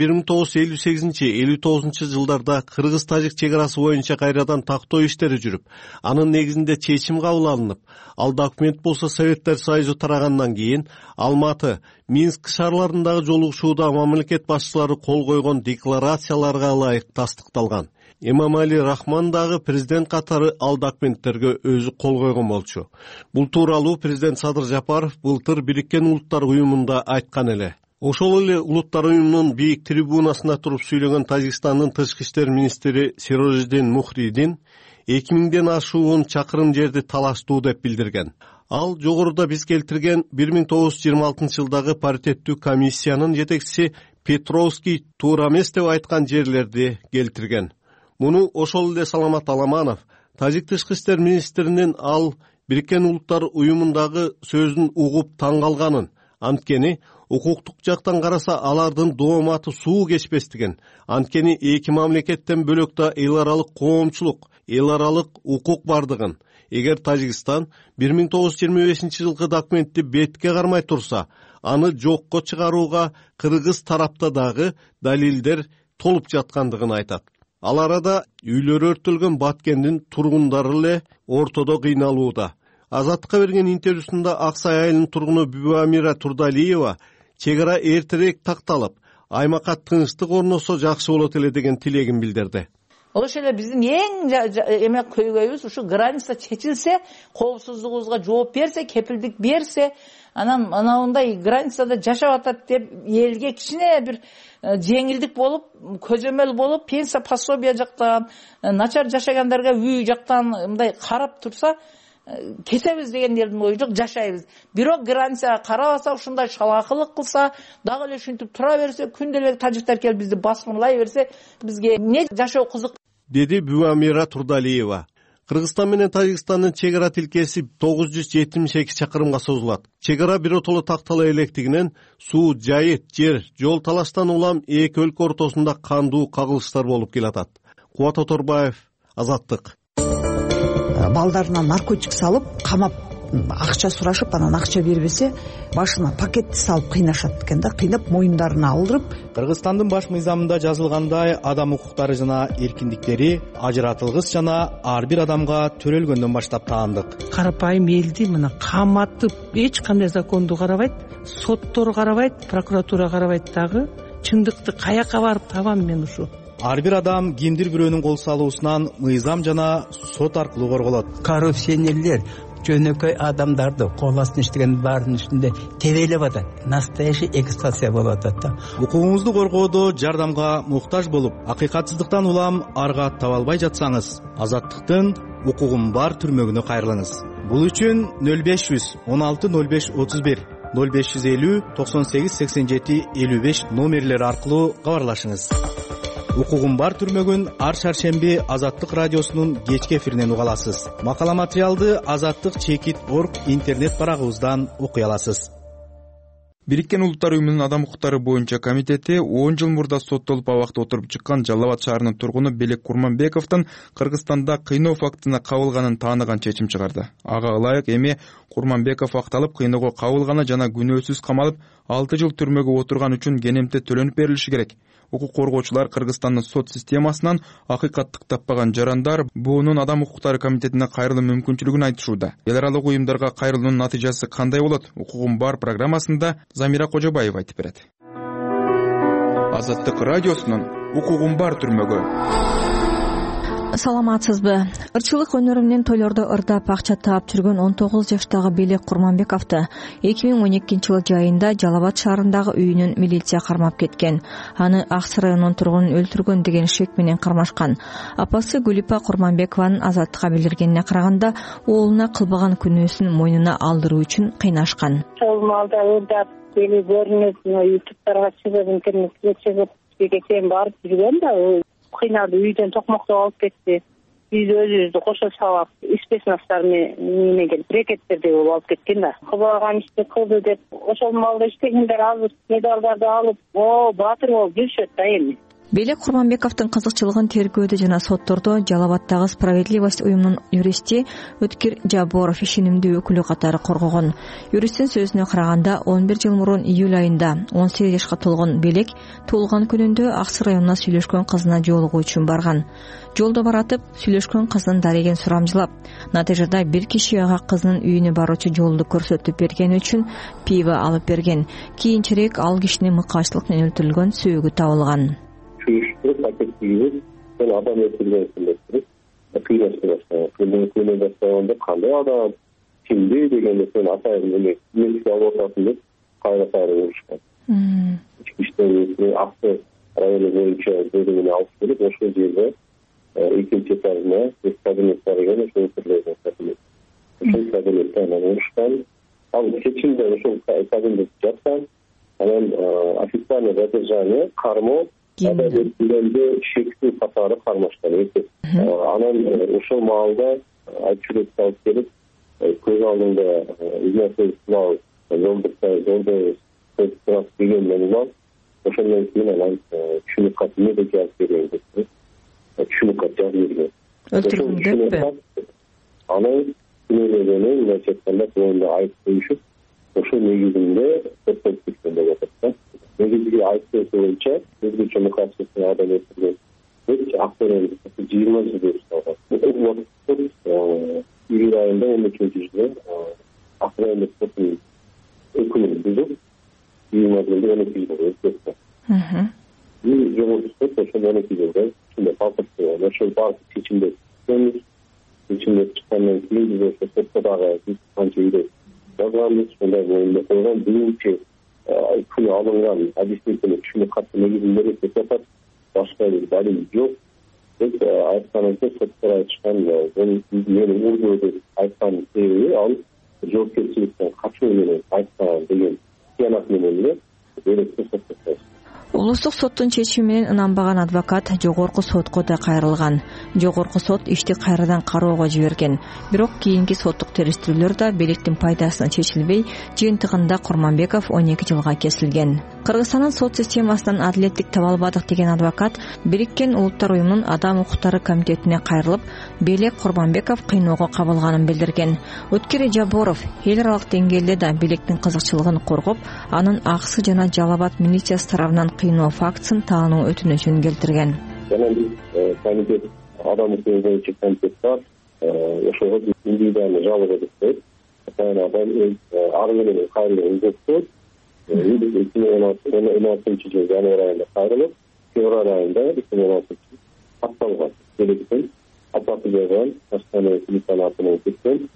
1958-59 жылдарда Кыргыз-Тажик чек арасы боюнча кайрадан тактоо иштери жүрүп, анын негизинде чечим кабыл алынып, ал документ болсо Советтер Союзу тарагандан кийин Алматы, Минск шаарларындагы жолугушууда мамлекет башчылары кол койгон декларацияларга ылайык тастыкталган. Эмомали Рахман дагы президент катары ал документтерге өзү кол койгон болчу. Бул тууралуу президент Садыр Жапаров былтыр Бириккен Улуттар уюмунда айткан эле. Ошол эле Улуттар уюмунун бийик трибунасында туруп сүйлөгөн Тажикстандын тышкы иштер министри Сирожиддин Мухридин 2000ден ашуун чакырым жерди талаштуу деп билдирген. Ал жогоруда биз келтирген 1926-жылдагы паритеттүү комиссиянын жетекчиси Петровский туура эмес деп айткан жерлерди келтирген. Муну ошол эле Саламат Аламанов, Тажик тышкы иштер министринин ал Бириккен Улуттар уюмундагы сөзүн угуп таң калганын, анткени укуктук жактан караса алардын дооматы суу кечпестигин, анткени эки мамлекеттен бөлөк да эл аралык коомчулук эл аралык укук бардыгын, эгер Тажикстан 1925-жылкы документти бетке кармай турса, аны жокко чыгарууга кыргыз тарапта дагы далилдер толуп жаткандыгын айтат. Ал арада үйлөрү өртөлгөн Баткендин тургундары эле ортодо кыйналууда. Азаттыкка берген интервьюсунда Ак Сай айылынын тургуну Бүбамира Турдалиева чек ара эртерээк такталып, аймакка тынчтык орносо жакшы болот эле деген тилегин билдирди. Ошол эле биздин эң эме көйгөйүбүз ушу граница чечилсе, коопсуздугубузга жооп берсе, кепилдик берсе, анан мындай границада жашап атат деп элге кичине бир жеңилдик болуп, көзөмөл болуп, пенсия пособие жактан, начар жашагандарга үй жактан мындай карап турса, кетебиз дегендердин ою жок, жашайбыз. Бирок границага карабаса, ушундай шалаакылык кылса, дагы эле ушинтип тура берсе, күндө эле тажиктер келип бизди басмырлай берсе, бизге эмне жашоо кызык, деди Бүбамира Турдалиева. Кыргызстан менен Тажикстандын чек ара тилкеси 972 чакырымга созулат. Чек ара биротоло тактала электигинен суу, жайыт, жер, жол талаштан улам эки өлкө ортосунда кандуу кагылыштар болуп келатат. Кубат Оторбаев, Азаттык. Балдарына наркотик салып, камап, акча сурашып, анан акча бербесе, башына пакетти салып кыйнашат экен да, кыйнап моюндарына алдырып. Кыргызстандын баш мыйзамында жазылгандай, адам укуктары жана эркиндиктери ажыратылгыс жана ар бир адамга төрөлгөндөн баштап таандык. Карапайым элди мына каматып, эч кандай законду карабайт, соттор карабайт, прокуратура карабайт дагы. Чындыкты каяка барып табам мен ушу? Ар бир адам кимдир бирөөнүн кол салуусунан мыйзам жана сот аркылуу корголот. Коррупционерлер жөнөкөй адамдарды кол астына иштеген баардын үстүндө тебелеп атат. Настоящий эксплуатация болуп атат да. Укугуңузду коргоодо жардамга муктаж болуп, акыйкатсыздыктан улам арга таба албай жатсаңыз, Азаттыктын укугум бар түрмөгүнө кайрылыңыз. Бул үчүн 0500 16 05 31 0550 98 87 55 номерлери аркылуу кабарлашыңыз. Укугум бар түрмөгүн ар шаршемби Азаттык радиосунун кечки эфиринен уга аласыз. Макала материалды azattik.org интернет барагыбыздан окуй аласыз. Бириккен Улуттар уюмунун адам укуктары боюнча комитети 10 жыл мурда соттолуп абакта отуруп чыккан Жалал Абад шаарынын тургуну Белек Курманбековдун Кыргызстанда кыйноо фактына кабылганын тааныган чечим чыгарды. Ага ылайык эми Курманбеков акталып, кыйноого кабылганы жана күнөөсүз камалып 6 жыл түрмөгө отурган үчүн кенемте төлөнүп берилиши керек. Укук коргоочулар Кыргызстандын сот системасынан акыйкаттык таппаган жарандар буунун адам укуктары комитетине кайрылуу мүмкүнчүлүгүн айтышууда. Эл аралык уюмдарга кайрылуунун натыйжасы кандай болот? Укугум бар программасында Замира Кожобаева айтып берет. Азаттык радиосунун укугум бар түрмөгү. Саламатсызбы? Ырчылык өнөрү менен тойлордо ырдап акча таап жүргөн 19 жаштагы Белек Курманбековду 2012-жылы жайында Жалал Абад шаарындагы үйүнөн милиция кармап кеткен. Аны Аксы районунун тургунун өлтүргөн деген шек менен кармашкан. Апасы Гүлипа Курманбекованын Азаттыкка билдиргенине караганда, уулуна кылбаган күнөөсүн мойнуна алдыруу үчүн кыйнашкан. Сол малда ырдап, кели көрүнөт, ютубтарга чыгып, интернетке чыгып, чейин барып жүргөн да, кыйналды, үйдөн токмоктоп алып кетти. Биз өзүбүздү кошо салып, спецназдар менен келип брекеттерди алып кеткен да. Кылбаган ишти кылды деп, ошол малда иштегендер азыр медалдарды алып, баатыр болуп жүрүшөт да эми. Белек Курманбековдун кызыкчылыгын тергөөдө жана соттордо Жалал Абаддагы Справедливость уюмунун юристи Өткир Жаборов ишенимдүү өкүлү катары коргогон. Юристтин сөзүнө караганда, 11 жыл мурун июль айында 18 жашка толгон Белек туулган күнүндө Аксы районуна сүйлөшкөн кызына жолугуу үчүн барган. Жолдо баратып, сүйлөшкөн кыздын дарегин сурамжылап, натыйжада бир киши ага кызынын үйүнө баруучу жолду көрсөтүп бергени үчүн пиво алып берген. Кийинчерээк ал кишинин мыкаачтылык менен өлтүрүлгөн сөөгү табылган. Пакеттегибиз мен адам өлтүргөнсүн деп туруп, кыйнашты баштаган. Кыйнай баштаганда кандай адам, кимди дегенде сен атайын эмне алып атасың деп кайра урушкан. Ички иштер министри Аксы району боюнча бөлүмүнө алып келип, ошол жерде экинчи этажына кабинет бар экен, ошол өлтүрүлгөн кабинет. Ошол кабинетте анан урушкан. Ал кечинде ошол кабинетте жаткан. Анан официальное задержание, кармоо Адабетинде шектүү катары кармашкан. Анан ошол маалда айчурет алып келип, көз алдында Игнатьев Слав жолдо сөз дегенден улам, ошондон кийин анан түшүнүк кат медике алып берген деп, түшүнүк кат жазып берген. өлтүргөн деппи? Анын күнөөлөгөнү мындайча айтканда боюнда айып коюшуп, ошол негизинде соттолуп кеткен деп атат да. Негизги айып боюнча өзгөчө мукасовдун адам өлтүргөн актер 20 жыл укталган. Июль айында 13-жылы актер соттун өкүмүн бузуп 20 жылда 12 жылга өткөрдү. Жогорку сот ошол 12 жылда ушундай калтырды. Ошол баардык чечимдер чыккандан кийин биз ошо сотто дагы канча үйдө жазганбыз, ушундай боюнда койгон биринчи күнү алынган объяснительный түшүнүк катты негизинде деп атат. Башка бир далил жок деп айтканыңызда соттор айтышкан. Менин урду деп айткан себеби ал жоопкерчиликтен качуу менен айткан деген кыянат менен эле беректе сотто. Улуттук соттун чечими менен ынанбаган адвокат жогорку сотко да кайрылган. Жогорку сот ишти кайрадан кароого жиберген. Бирок кийинки соттук териштирүүлөр да бийликтин пайдасына чечилбей, жыйынтыгында Курманбеков 12 жылга кесилген. Кыргызстандын сот системасынан адилеттик таба албадык деген адвокат Бириккен Улуттар уюмунун Адам укуктары комитетине кайрылып, Белек Курманбеков кыйноого кабылганын билдирген. Өткер Жаборов эл аралык деңгээлде да бийликтин кызыкчылыгын коргоп, анын Аксы жана Жалал Абад милициясы тарабынан кыйноо фактысын таануу өтүнүчүн келтирген. Жана биз комитет адам укугу боюнча комитет бар. Ошого индивидуальный жалоба деп коет. Адам ары менен кайрылып өткөрүп, 2016-жылы январь айында кайрылып, февраль айында 2016 катталган. Белектен апаты жайган Астана телефонатынан кеткен,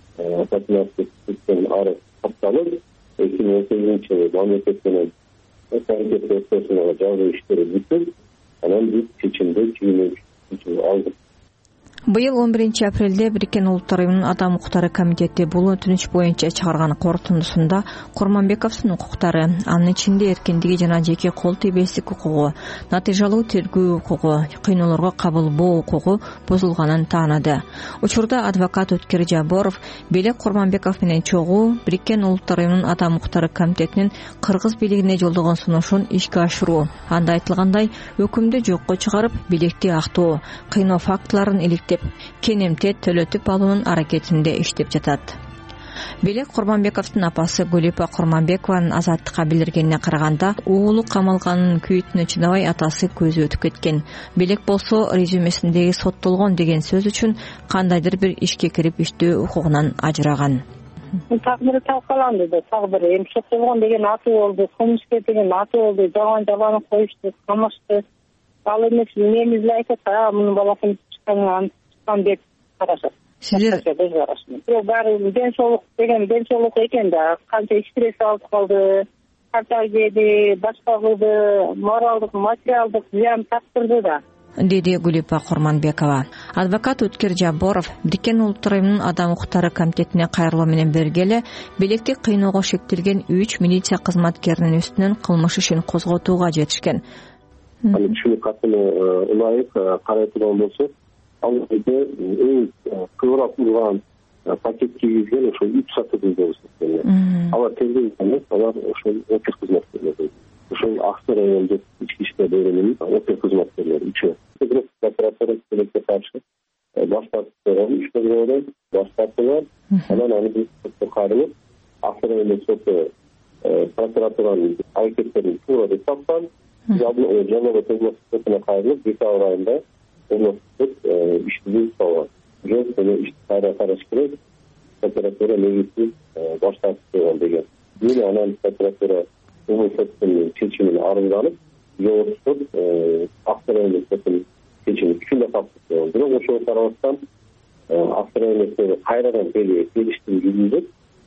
апатынан ары катталып, 2018-жылы мамлекет менен комитет өткөрүүгө жазуу иштери бүтүп, анан биз чечимди 2023 алдык. Быйыл 11 апрелде Бириккен Улуттар уюмунун Адам укуктары комитети бул өтүнүч боюнча чыгарган корутундусунда Курманбековдун укуктары, анын ичинде эркиндиги жана жеке кол тийбестик укугу, натыйжалуу тергөө укугу, кыйноолорго кабылбоо укугу бузулганын таанады. Учурда адвокат Өткер Жаборов Белек Курманбеков менен чогуу Бириккен Улуттар уюмунун Адам укуктары комитетинин кыргыз бийлигине жолдогон сунушун ишке ашыруу, анда айтылгандай өкүмдү жокко чыгарып, билекти актоо, кыйноо фактыларын иликтеп, кенемтет төлөтүп алуунун аракетинде иштеп жатат. Белек Курманбековдун апасы Гулипа Курманбекованын азаттыкка билдиргенине караганда, уулу камалганын күйүтүнө чыдабай атасы көзү өтүп кеткен. Белек болсо резюмесиндеги соттолгон деген сөз үчүн кандайдыр бир ишке кирип иштөө укугунан ажыраган. Тагдыры талкаланды да, тагдыры эми соттолгон деген аты болду, кылмыскер деген аты болду, жабаны коюшту, камашты. Ал эмес мен эле айтат, мунун баласын чыккан деп карашат. Сиздер бирок баары ден соолук экен да, канча стресс алып калды, ката жеди, башка кылды, моралдык, материалдык зыян тартырды да, деди Гулипа Курманбекова. Адвокат Өткер Жаборов Бириккен Улуттар уюмунун Адам укуктары комитетине кайрылуу менен бирге эле билекти кыйноого шектелген 3 милиция кызматкеринин үстүнөн кылмыш ишин козготууга жетишкен. Аны түшүнүк катыны ылайык карай турган болсок, ал жерде эң көбүрөөк урган пакет кийгизген ошол 3 сатыдын болсун. Алар тергөө эмес, алар ошол опер кызматкерлери. Ошол Аксы райондук ички иштер бөлүмүнүн опер кызматкерлери 3. Прокуратура каршы баштап иш козгоодон баштаптылар. Анан аны биз сотко кайрылып, Аксы райондук соту прокуратуранын аракеттерин туура деп тапкан. Жалал Абад сотуна кайрылып, декабрь айында облустук ишти бузулган. Жок, муну ишти кайра караш керек. Прокуратура негизсиз баштап койгон деген. Мени анан прокуратура соттун чечимин арызданып, жогорку сот Аксы райондук соттун чечимин күчүндө калып койгон. Бирок ошого карабастан Аксы райондук кайрадан келиштирүү жүргүзүп,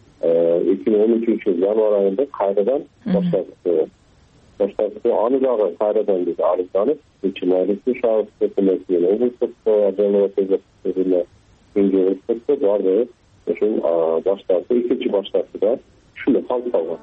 2013 январь айында кайрадан баштап койгон. Аны дагы кайрадан биз арызданып, чымайлыкты шаар сотуна кийин облустук Жалал Абад сотуна кийин сотто барды. Ошол баштапты, экинчи баштапты да ушундай калып калган.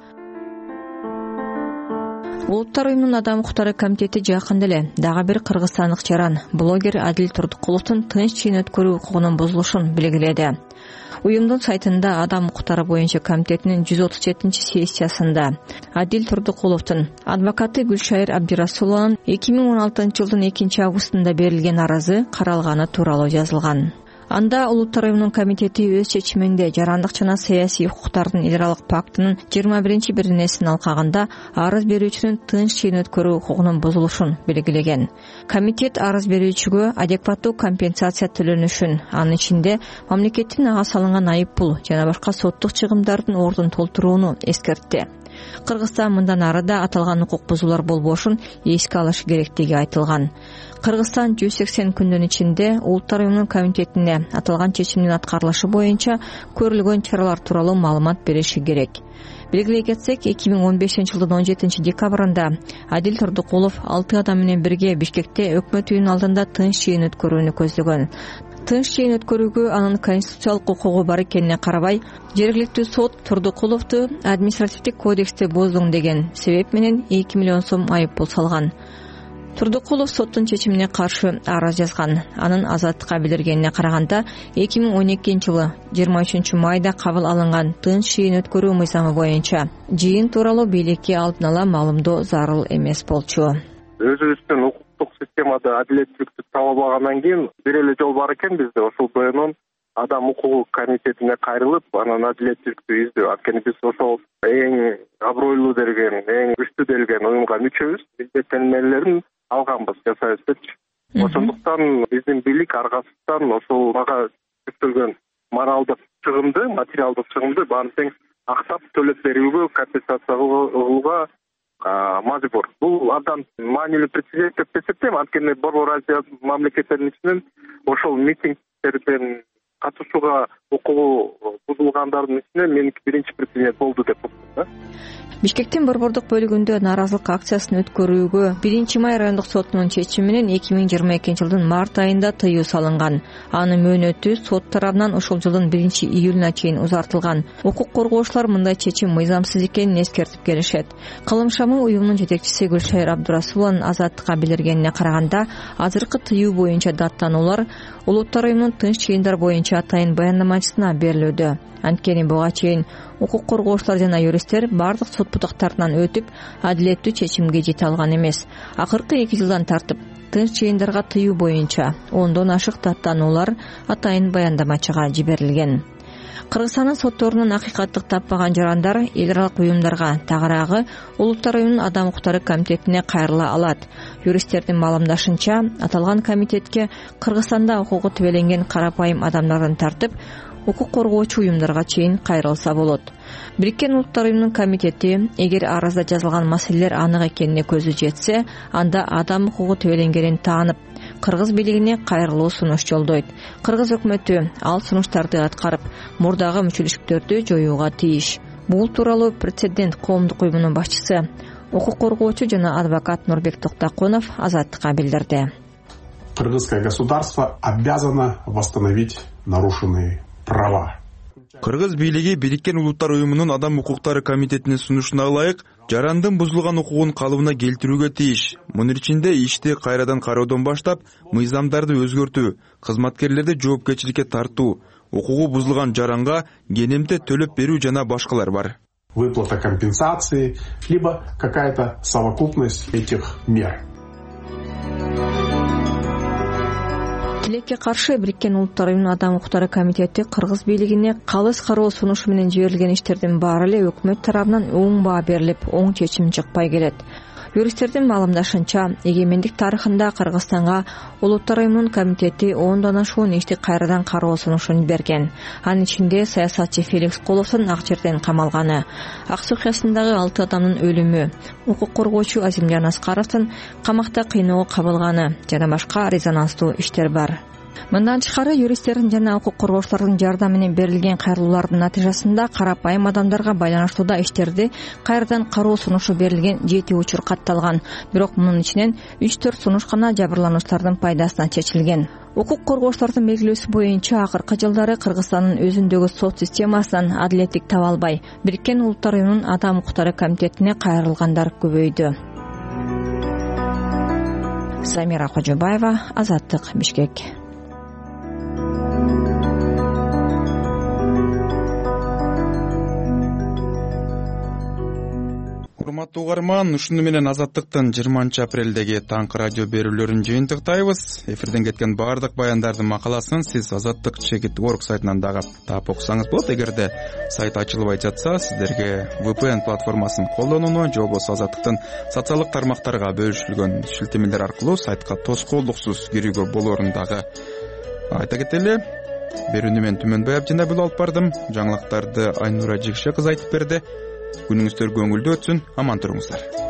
Улуттар уюмунун Адам укуктары комитети жакында эле дагы бир кыргызстандык жаран блогер Адил Турдукуловдун тынч чыйын өткөрүү укугунун бузулушун белгиледи. Уюмдун сайтында Адам укуктары боюнча комитетинин 137-сессиясында Адил Турдукуловдун адвокаты Гүлшайыр Абдирасулованын 2016 жылдын 2-августунда берилген арызы каралганы тууралуу жазылган. Анда Улуттар уюмунун комитети өз чечиминде жарандык жана саясий укуктардын эл аралык пактынын 21-бирнесин алкагында арыз берүүчүнүн тынч чейин өткөрүү укугунун бузулушун белгилеген. Комитет арыз берүүчүгө адекваттуу компенсация төлөнүшүн, анын ичинде мамлекеттин ага салынган айып пул жана башка соттук чыгымдардын ордун толтурууну эскертти. Кыргызстан мындан ары да аталган укук бузуулар болбошун эске алышы керектиги айтылган. Кыргызстан 180 күндүн ичинде Улуттар уюмунун комитетине аталган чечимдин аткарылышы боюнча көрүлгөн чаралар тууралуу маалымат бериши керек. Белгилей кетсек, 2015 жылдын 17 декабрында Адил Турдукулов 6 адам менен бирге Бишкекте өкмөт үйүнүн алдында тынч чейин өткөрүүнү көздөгөн. Тынч чейин өткөрүүгө анын конституциялык укугу бар экенине карабай, жергиликтүү сот Турдукуловду административдик кодексти боздуң деген себеп менен 2 миллион сом айып пул салган. Турдукулов соттун чечимине каршы арыз жазган. Анын азаттыкка билдиргенине караганда 2012 жылы 23 майда кабыл алынган тынч чейин өткөрүү мыйзамы боюнча жыйын тууралуу бийликке алдын ала маалымдоо зарыл эмес болчу. Өзүбүздүн укуктук системада адилеттүүлүктү таба алгандан кийин бир эле жол бар экен бизде, ошол боюнан адам укугу комитетине кайрылып, анан адилеттүүлүктү издөө. Анткени биз ошол эң абройлуу делген, эң күчтүү делген уюмга мүчөбүз. Милдеттенмелерин алганбыз, жасайбыз депчи. Ошондуктан биздин бийлик аргасыздан ошол мага жүктөлгөн моралдык чыгымды, материалдык чыгымды баарын тең актап төлөп берүүгө, компенсация кылууга мажбур. Бул абдан маанилүү прецедент деп эсептейм. Анткени Борбор Азия мамлекеттеринин ичинен ошол митингтерден катышууга укугу бузулгандардын ичинен меники биринчи прецедент болду деп ойлойм. Бишкектин борбордук бөлүгүндө нааразылык акциясын өткөрүүгө 1-май райондук сотунун чечими менен 2022 жылдын март айында тыюу салынган. Анын мөөнөтү сот тарабынан ошол жылдын 1-июлуна чейин узартылган. Укук коргоочулар мындай чечим мыйзамсыз экенин эскертип келишет. Кылымшамы уюмунун жетекчиси Гүлшайыр Абдирасулованын азаттыкка билдиргенине караганда, азыркы тыюу боюнча даттануулар Улуттар уюмунун тынч чейиндар боюнча атайын баяндамачысына берилүүдө. Анткени буга чейин укук коргоочулар жана юристтер бардык сот бутактарынан өтүп, адилеттүү чечимге жете алган эмес. Акыркы 2 жылдан тартып тынч чейиндарга тыюу боюнча 10дон ашык даттануулар атайын баяндамачыга жиберилген. Кыргызстандын сотторунун акыйкаттык таппаган жарандар эл аралык уюмдарга, тагыраагы Улуттар уюмунун адам укуктары комитетине кайрыла алат. Юристтердин маалымдашынча, аталган комитетке Кыргызстанда укугу тебеленген карапайым адамдардын тартып, укук коргоочу уюмдарга чейин кайрылса болот. Бириккен Улуттар уюмунун комитети эгер арызда жазылган маселелер анык экенине көзү жетсе, анда адам укугу тебеленгенин таанып, кыргыз бийлигине кайрылуу сунуш жолдойт. Кыргыз өкмөтү ал сунуштарды аткарып, мурдагы мүчөлүштүктөрдү жоюуга тийиш. Бул тууралуу прецедент коомдук уюмунун башчысы, укук коргоочу жана адвокат Нурбек Токтоконов азаттыкка билдирди. Кыргызское государство обязано восстановить нарушенные права. Кыргыз бийлиги Бириккен Улуттар уюмунун адам укуктары комитетинин сунушуна ылайык жарандын бузулган укугун калыбына келтирүүгө тийиш. Мунун ичинде ишти кайрадан кароодон баштап, мыйзамдарды өзгөртүү, кызматкерлерди жоопкерчиликке тартуу, укугу бузулган жаранга кенемте төлөп берүү жана башкалар бар. Выплата компенсации, либо какая-то совокупность этих мер. Тилекке каршы Бириккен Улуттар уюмунун адам укуктары комитети кыргыз бийлигине калыс кароо сунушу менен жиберилген иштердин баары эле өкмөт тарабынан оң баа берилип, оң чечим чыкпай келет. Юристтердин маалымдашынча, эгемендик тарыхында Кыргызстанга Улуттар уюмунун комитети 10дон ашуун ишти кайрадан кароо сунушун берген. Анын ичинде саясатчы Феликс Коловдун ак жерден камалганы, Ак Суу кыясындагы 6 адамдын өлүмү, укук коргоочу Азимжан Аскаровдун камакта кыйноого кабылганы жана башка резонанстуу иштер бар. Мындан тышкары юристтердин жана укук коргоочулардын жардамы менен берилген кайрылуулардын натыйжасында карапайым адамдарга байланыштуу иштерди кайрадан кароо сунушу берилген 7 учур катталган. Бирок мунун ичинен 3-4 сунуш гана жабырлануучулардын пайдасына чечилген. Укук коргоочулардын белгилөөсү боюнча акыркы жылдары Кыргызстандын өзүндөгү сот системасынан адилеттик таба албай, Бириккен Улуттар уюмунун адам укуктары комитетине кайрылгандар көбөйдү. Самира Кожобаева, Азаттык, Бишкек. урматтуу угарман, ушуну менен Азаттыктын 20 апрелдеги таңкы радио берүүлөрүн жыйынтыктайбыз. Эфирден кеткен баардык баяндардын макаласын сиз Азаттык.org сайтынан дагы таап окусаңыз болот. Эгерде сайт ачылбай жатса, сиздерге VPN платформасын колдонууну же болбосо Азаттыктын социалдык тармактарга бөлүшүлгөн шилтемелер аркылуу сайтка тоскоолдуксуз кирүүгө болоорун дагы айта кетели. Берүүнү мен Түмөнбай Абдинабил алып бардым. Жаңылыктарды Айнура Жекше кызы айтып берди. Күнүңүздөр көңүлдүү өтсүн, аман туруңуздар.